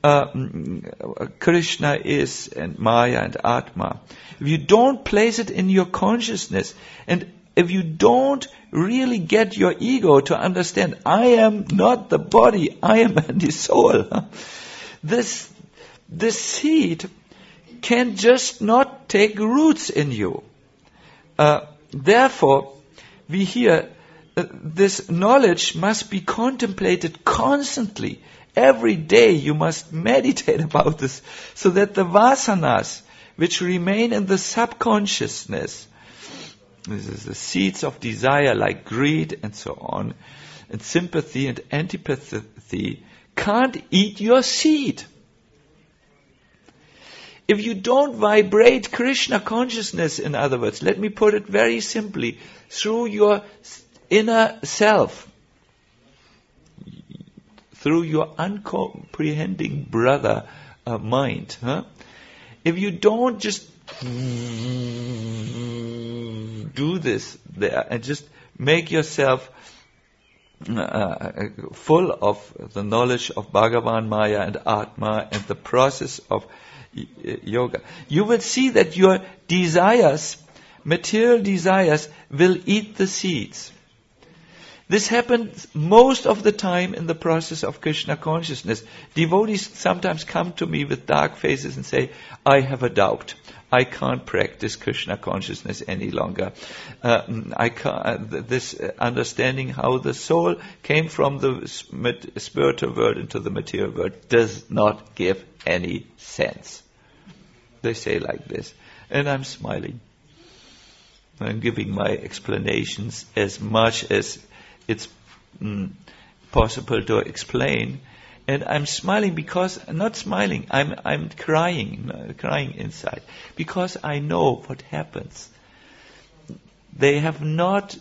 Krishna is and Maya and Atma, if you don't place it in your consciousness, and if you don't really get your ego to understand, I am not the body, I am the soul, this seed can just not take roots in you. Therefore, we hear this knowledge must be contemplated constantly. Every day you must meditate about this, so that the vasanas which remain in the subconsciousness, this is the seeds of desire like greed and so on, and sympathy and antipathy, can't eat your seed. If you don't vibrate Krishna consciousness, in other words, let me put it very simply, through your inner self, through your uncomprehending brother mind, if you don't just do this there and just make yourself full of the knowledge of Bhagavan, Maya and Atma and the process of yoga, you will see that your desires, material desires, will eat the seeds. This happens most of the time in the process of Krishna consciousness. Devotees sometimes come to me with dark faces and say, I have a doubt. I can't practice Krishna consciousness any longer. This understanding how the soul came from the spiritual world into the material world does not give any sense. They say like this. And I'm smiling. I'm giving my explanations as much as it's possible to explain. And I'm smiling because, not smiling, I'm crying inside. Because I know what happens. They have not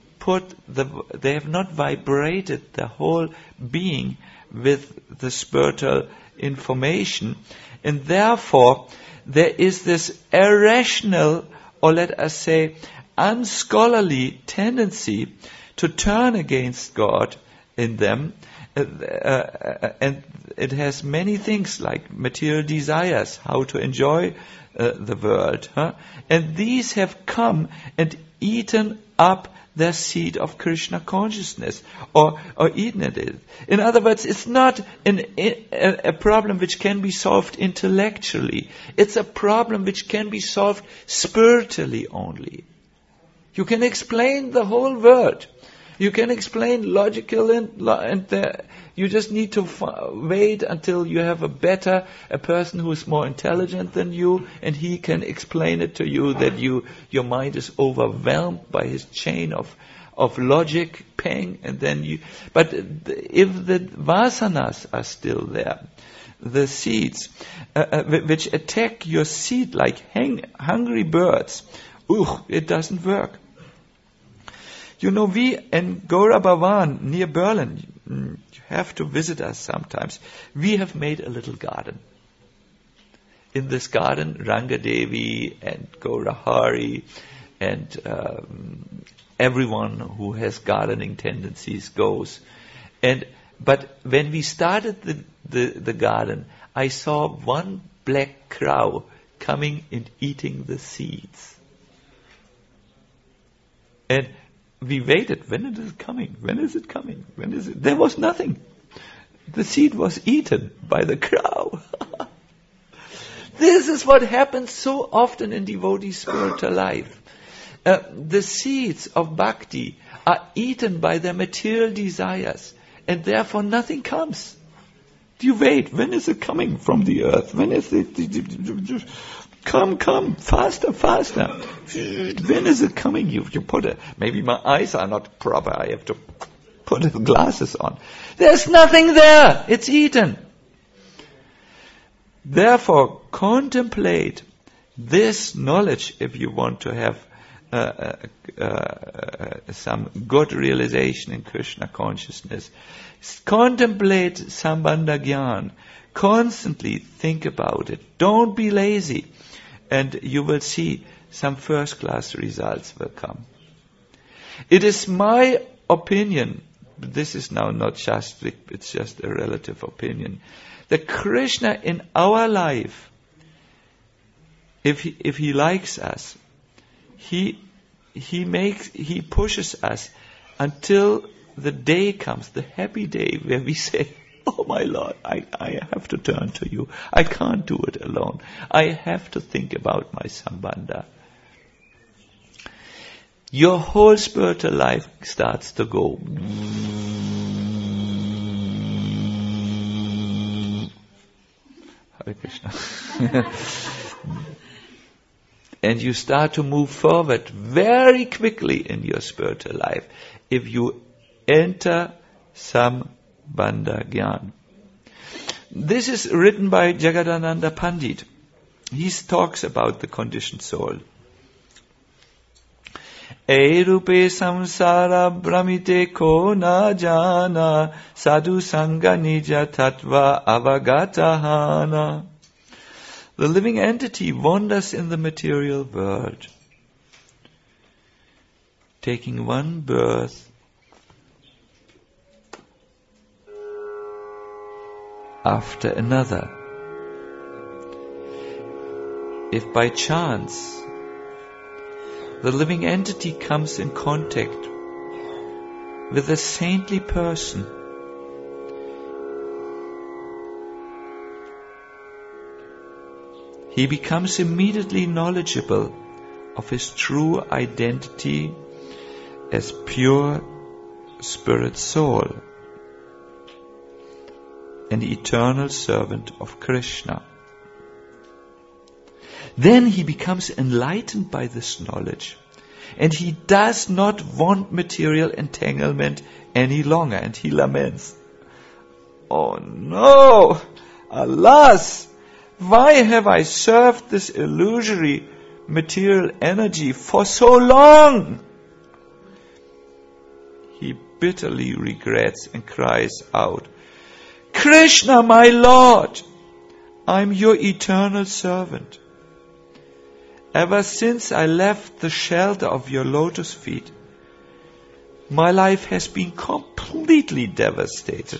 vibrated the whole being with the spiritual information. And therefore, there is this irrational, or let us say, unscholarly tendency to turn against God in them. And it has many things like material desires, how to enjoy the world. And these have come and eaten up the seed of Krishna consciousness, or eaten it. In other words, it's not a problem which can be solved intellectually. It's a problem which can be solved spiritually only. You can explain the whole world. You can explain logical and you just need to wait until you have a person who is more intelligent than you, and he can explain it to you that your mind is overwhelmed by his chain of logic, pang, and then but if the vasanas are still there, the seeds which attack your seed like hungry birds, it doesn't work. You know, we in Gaura Bhavan near Berlin, you have to visit us sometimes, we have made a little garden. In this garden, Rangadevi and Gaura Hari and everyone who has gardening tendencies goes. But when we started the garden, I saw one black crow coming and eating the seeds. And we waited. When is it coming? When is it coming? When is it? There was nothing. The seed was eaten by the crow. This is what happens so often in devotee spiritual life. The seeds of bhakti are eaten by their material desires, and therefore nothing comes. You wait, when is it coming from the earth? When is it? Come, faster. When is it coming? You put it. Maybe my eyes are not proper. I have to put the glasses on. There's nothing there. It's eaten. Therefore, contemplate this knowledge if you want to have some good realization in Krishna consciousness. Contemplate Sambandha Gyan. Constantly think about it. Don't be lazy. And you will see some first-class results will come. It is my opinion, this is now not just, it's just a relative opinion, that Krishna in our life, if he likes us, he pushes us until the day comes, the happy day where we say, oh my Lord, I have to turn to you. I can't do it alone. I have to think about my Sambandha. Your whole spiritual life starts to go. Hare Krishna. And you start to move forward very quickly in your spiritual life if you enter Sambandha Gyan. This is written by Jagadananda Pandit. He talks about the conditioned soul. Erupe samsara brahmite ko na jana sadhu sangha nija tattva avagatahana. The living entity wanders in the material world, taking one birth after another. If by chance the living entity comes in contact with a saintly person, he becomes immediately knowledgeable of his true identity as pure spirit soul, an eternal servant of Krishna. Then he becomes enlightened by this knowledge, and he does not want material entanglement any longer, and he laments, oh no, alas, why have I served this illusory material energy for so long? He bitterly regrets and cries out, Krishna, my Lord, I'm your eternal servant. Ever since I left the shelter of your lotus feet, my life has been completely devastated.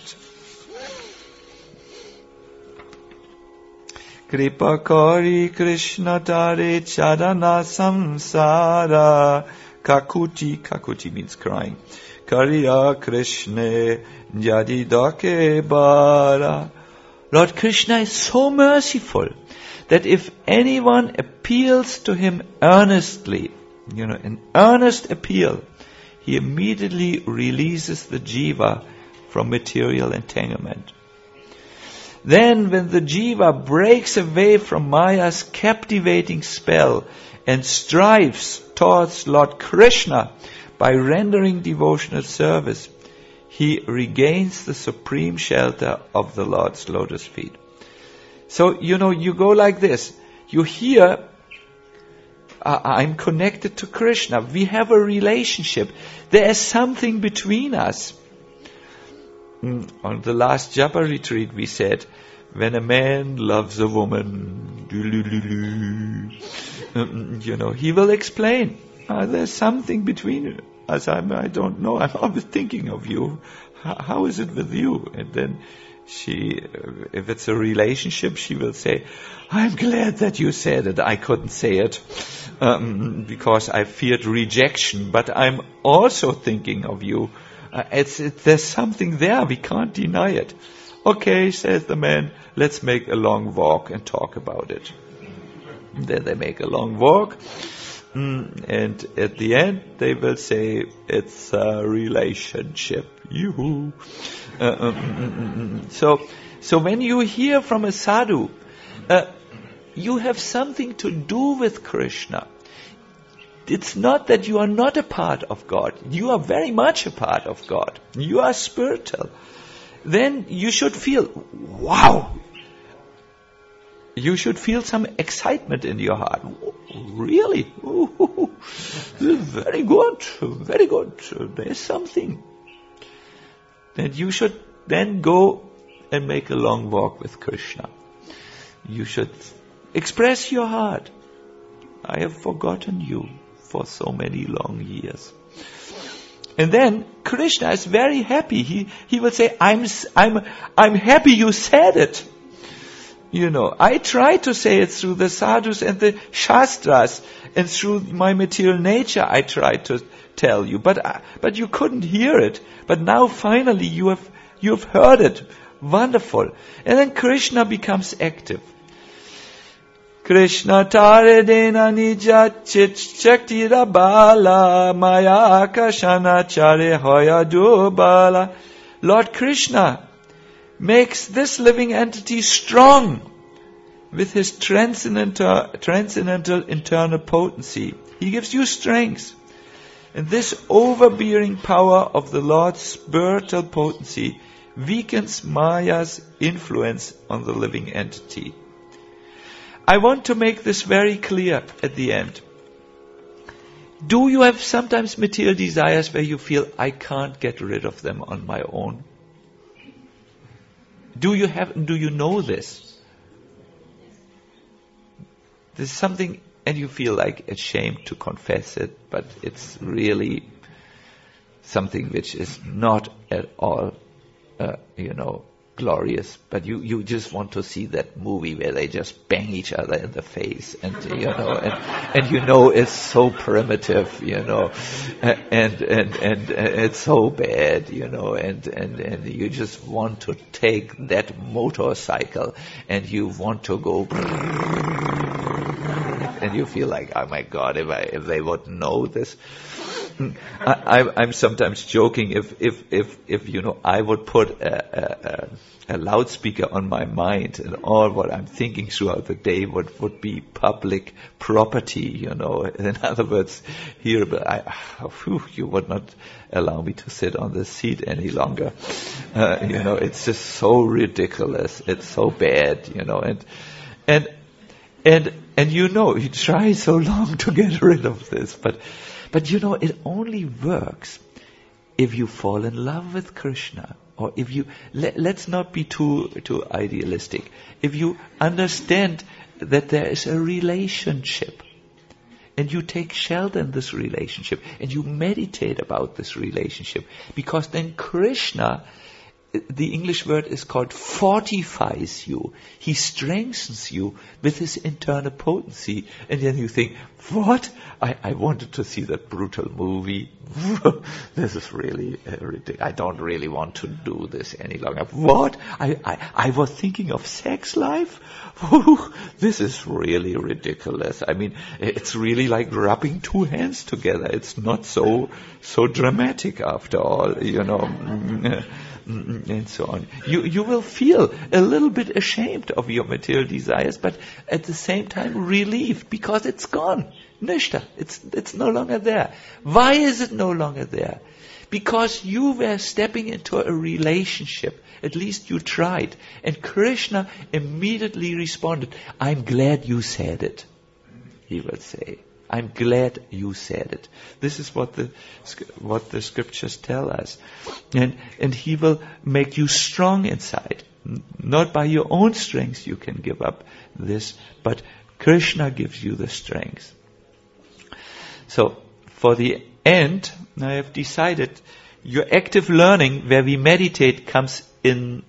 Kripa kari Krishna tare chadana samsara. Kakuti means crying. Kariya Krishna jadi dake bara. Lord Krishna is so merciful that if anyone appeals to him earnestly, an earnest appeal, he immediately releases the jiva from material entanglement. Then when the jiva breaks away from Maya's captivating spell and strives towards Lord Krishna by rendering devotional service, he regains the supreme shelter of the Lord's lotus feet. So, you go like this. You hear, I'm connected to Krishna. We have a relationship. There is something between us. On the last Japa retreat we said, when a man loves a woman, he will explain, there's something between us. I don't know. I'm always thinking of you. How is it with you? And then if it's a relationship, she will say, I'm glad that you said it. I couldn't say it because I feared rejection, but I'm also thinking of you. There's something there. We can't deny it. Okay, says the man, let's make a long walk and talk about it. Then they make a long walk. And at the end, they will say, it's a relationship. Yoo-hoo. So when you hear from a sadhu, you have something to do with Krishna. It's not that you are not a part of God. You are very much a part of God. You are spiritual. Then you should feel, wow. You should feel some excitement in your heart. Really? Ooh, this is very good. Very good. There's something. Then you should then go and make a long walk with Krishna. You should express your heart. I have forgotten you for so many long years. And then Krishna is very happy. He will say, I'm happy you said it. You know, I try to say it through the sadhus and the shastras, and through my material nature I try to tell you, but you couldn't hear it. But now finally you have heard it. Wonderful. And then Krishna becomes active. Krishna tare dena nija chit shakti bala maya akashana chare hoya dubala. Lord Krishna makes this living entity strong with his transcendental internal potency. He gives you strength. And this overbearing power of the Lord's spiritual potency weakens Maya's influence on the living entity. I want to make this very clear at the end. Do you have sometimes material desires where you feel, I can't get rid of them on my own? Do you know this? There's something, and you feel like ashamed to confess it, but it's really something which is not at all, glorious. But you just want to see that movie where they just bang each other in the face, and it's so primitive, and it's so bad, and you just want to take that motorcycle and you want to go, and you feel like, oh my God, if they would know this. I'm sometimes joking if I would put a loudspeaker on my mind, and all what I'm thinking throughout the day would be public property, In other words, here, but you would not allow me to sit on the seat any longer. It's just so ridiculous. It's so bad, and you try so long to get rid of this, but it only works if you fall in love with Krishna, or if you, let's not be too idealistic. If you understand that there is a relationship, and you take shelter in this relationship, and you meditate about this relationship, because then Krishna, the English word is called fortifies you. He strengthens you with his internal potency. And then you think, what? I wanted to see that brutal movie. This is really ridiculous. I don't really want to do this any longer. What? I was thinking of sex life? This is really ridiculous. I mean, it's really like rubbing two hands together. It's not so dramatic after all, and so on. You will feel a little bit ashamed of your material desires, but at the same time relieved, because it's gone. Nishta. It's no longer there. Why is it no longer there? Because you were stepping into a relationship. At least you tried. And Krishna immediately responded, I'm glad you said it. He will say, I'm glad you said it. This is what the scriptures tell us. And he will make you strong inside. Not by your own strength you can give up this, but Krishna gives you the strength. So, for the end, I have decided your active learning, where we meditate, comes comes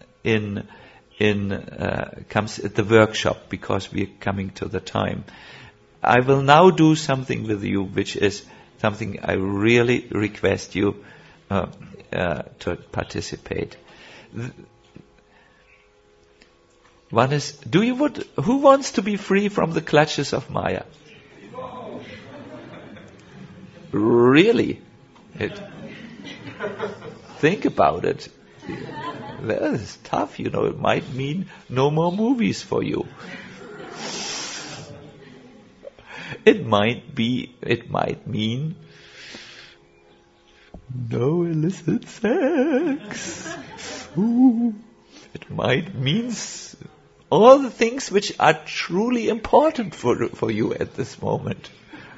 at the workshop, because we are coming to the time. I will now do something with you, which is something I really request you to participate. One is, who wants to be free from the clutches of Maya? Really? Think about it. That is tough, It might mean no more movies for you. It might mean no illicit sex. Ooh. It might mean all the things which are truly important for you at this moment.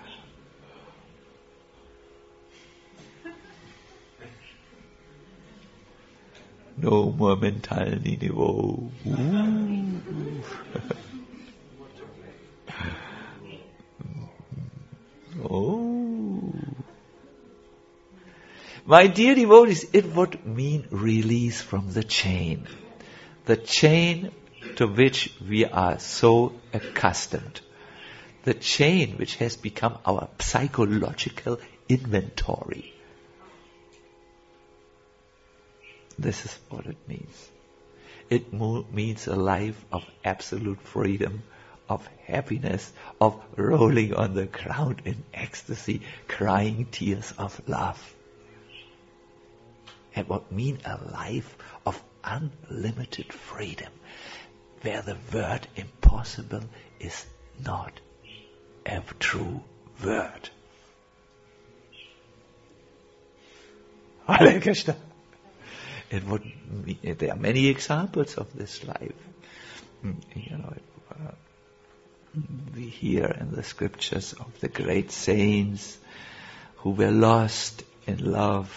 No more mental Niveau. Oh. My dear devotees, it would mean release from the chain. The chain to which we are so accustomed. The chain which has become our psychological inventory. This is what it means. It means a life of absolute freedom, of happiness, of rolling on the ground in ecstasy, crying tears of love. It would mean a life of unlimited freedom, where the word impossible is not a true word. Hare Krishna. There are many examples of this life. We hear in the scriptures of the great saints who were lost in love.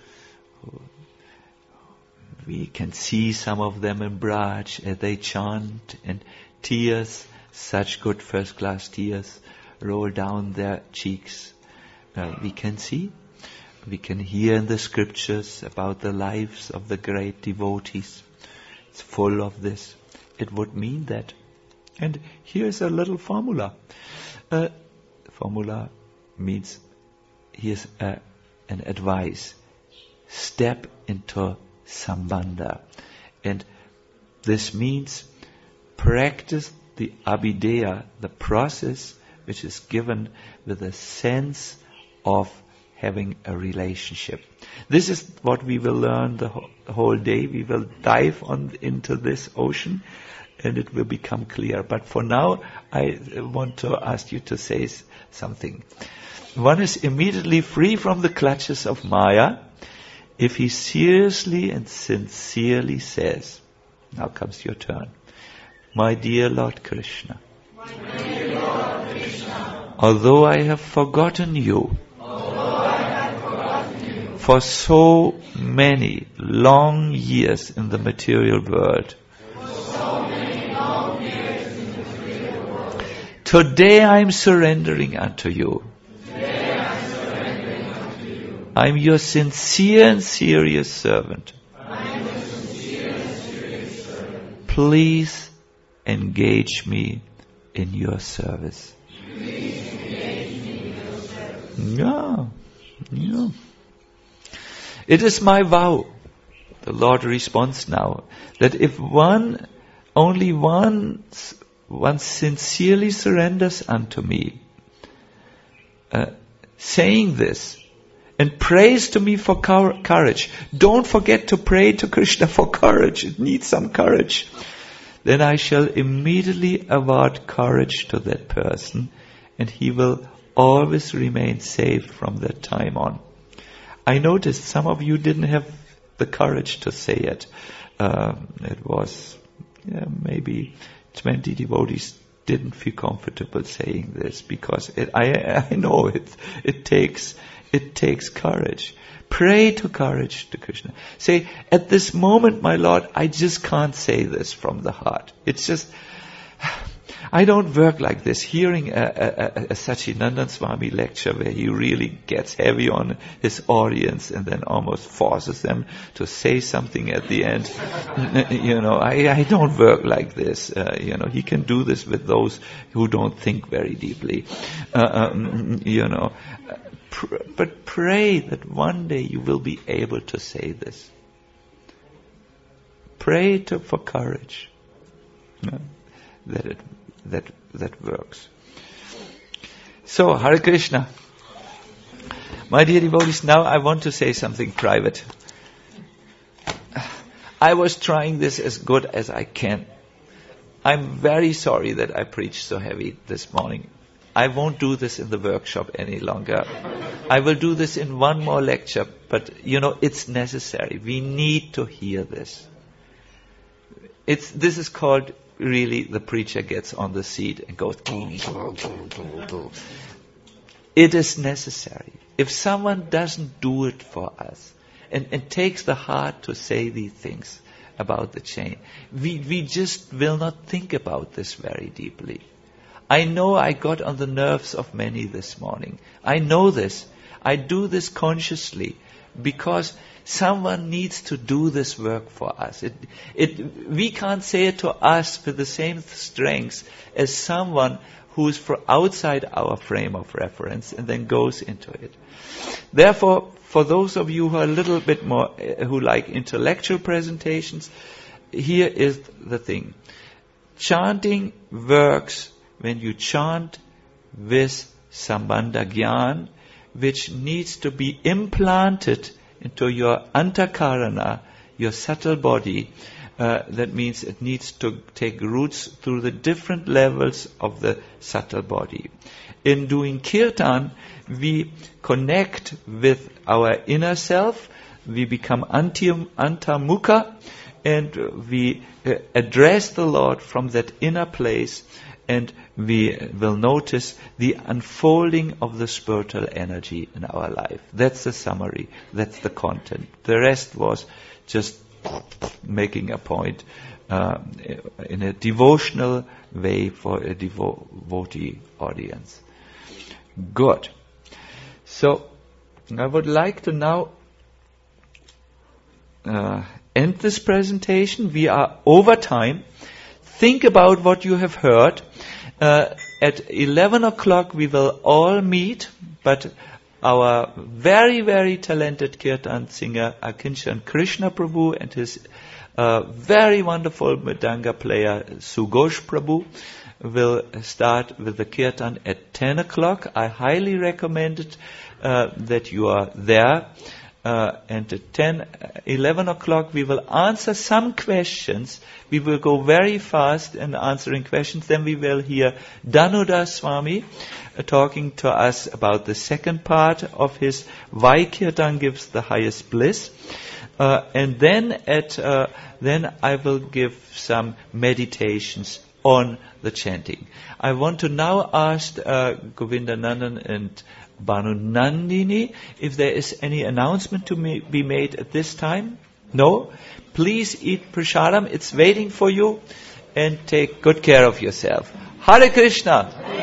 We can see some of them in Braj as they chant, and tears, such good first-class tears, roll down their cheeks. We can hear in the scriptures about the lives of the great devotees. It's full of this. It would mean that. And here's a little formula. Formula means, here's an advice. Step into Sambandha. And this means practice the Abhideya, the process which is given with a sense of having a relationship. This is what we will learn the whole day. We will dive into this ocean and it will become clear. But for now, I want to ask you to say something. One is immediately free from the clutches of Maya if he seriously and sincerely says, now comes your turn, my dear Lord Krishna, although I have forgotten you, for so many long years in the material world, today I am surrendering unto you. I am your sincere and serious servant. Please engage me in your service. Yeah. It is my vow, the Lord responds now, that if only one sincerely surrenders unto me, saying this, and prays to me for courage. Don't forget to pray to Krishna for courage. It needs some courage. Then I shall immediately award courage to that person, and he will always remain safe from that time on. I noticed some of you didn't have the courage to say it. It was maybe 20 devotees didn't feel comfortable saying this because I know it takes courage. Pray to courage to Krishna. Say, at this moment, my Lord, I just can't say this from the heart. It's just, I don't work like this. Hearing a Satchidananda Swami lecture where he really gets heavy on his audience and then almost forces them to say something at the end. I don't work like this. He can do this with those who don't think very deeply. But pray that one day you will be able to say this. Pray for courage. Yeah? That works. So, Hare Krishna. My dear devotees, now I want to say something private. I was trying this as good as I can. I'm very sorry that I preached so heavy this morning. I won't do this in the workshop any longer. I will do this in one more lecture, but it's necessary. We need to hear this. This is called, really, the preacher gets on the seat and goes. It is necessary. If someone doesn't do it for us and takes the heart to say these things about the chain, we just will not think about this very deeply. I know I got on the nerves of many this morning. I know this. I do this consciously because someone needs to do this work for us. We can't say it to us with the same strength as someone who is outside our frame of reference and then goes into it. Therefore, for those of you who are a little bit more, who like intellectual presentations, here is the thing. Chanting works when you chant with Sambandha Gyan, which needs to be implanted into your antakarana, your subtle body. That means it needs to take roots through the different levels of the subtle body. In doing kirtan, we connect with our inner self, we become antamukha, and we address the Lord from that inner place, and we will notice the unfolding of the spiritual energy in our life. That's the summary. That's the content. The rest was just making a point in a devotional way for a devotee audience. Good. So, I would like to now end this presentation. We are over time. Think about what you have heard. At 11 o'clock we will all meet, but our very, very talented kirtan singer Akinchan Krishna Prabhu and his very wonderful mridanga player Sugosh Prabhu will start with the kirtan at 10 o'clock. I highly recommend it, that you are there. And at 11 o'clock we will answer some questions. We will go very fast in answering questions. Then we will hear Danudas Swami talking to us about the second part of his Why Kirtan Gives the Highest Bliss. And then then I will give some meditations on the chanting. I want to now ask Govinda Nandan and Banu Nandini if there is any announcement to be made at this time. No? Please eat prasadam. It's waiting for you. And take good care of yourself. Hare Krishna!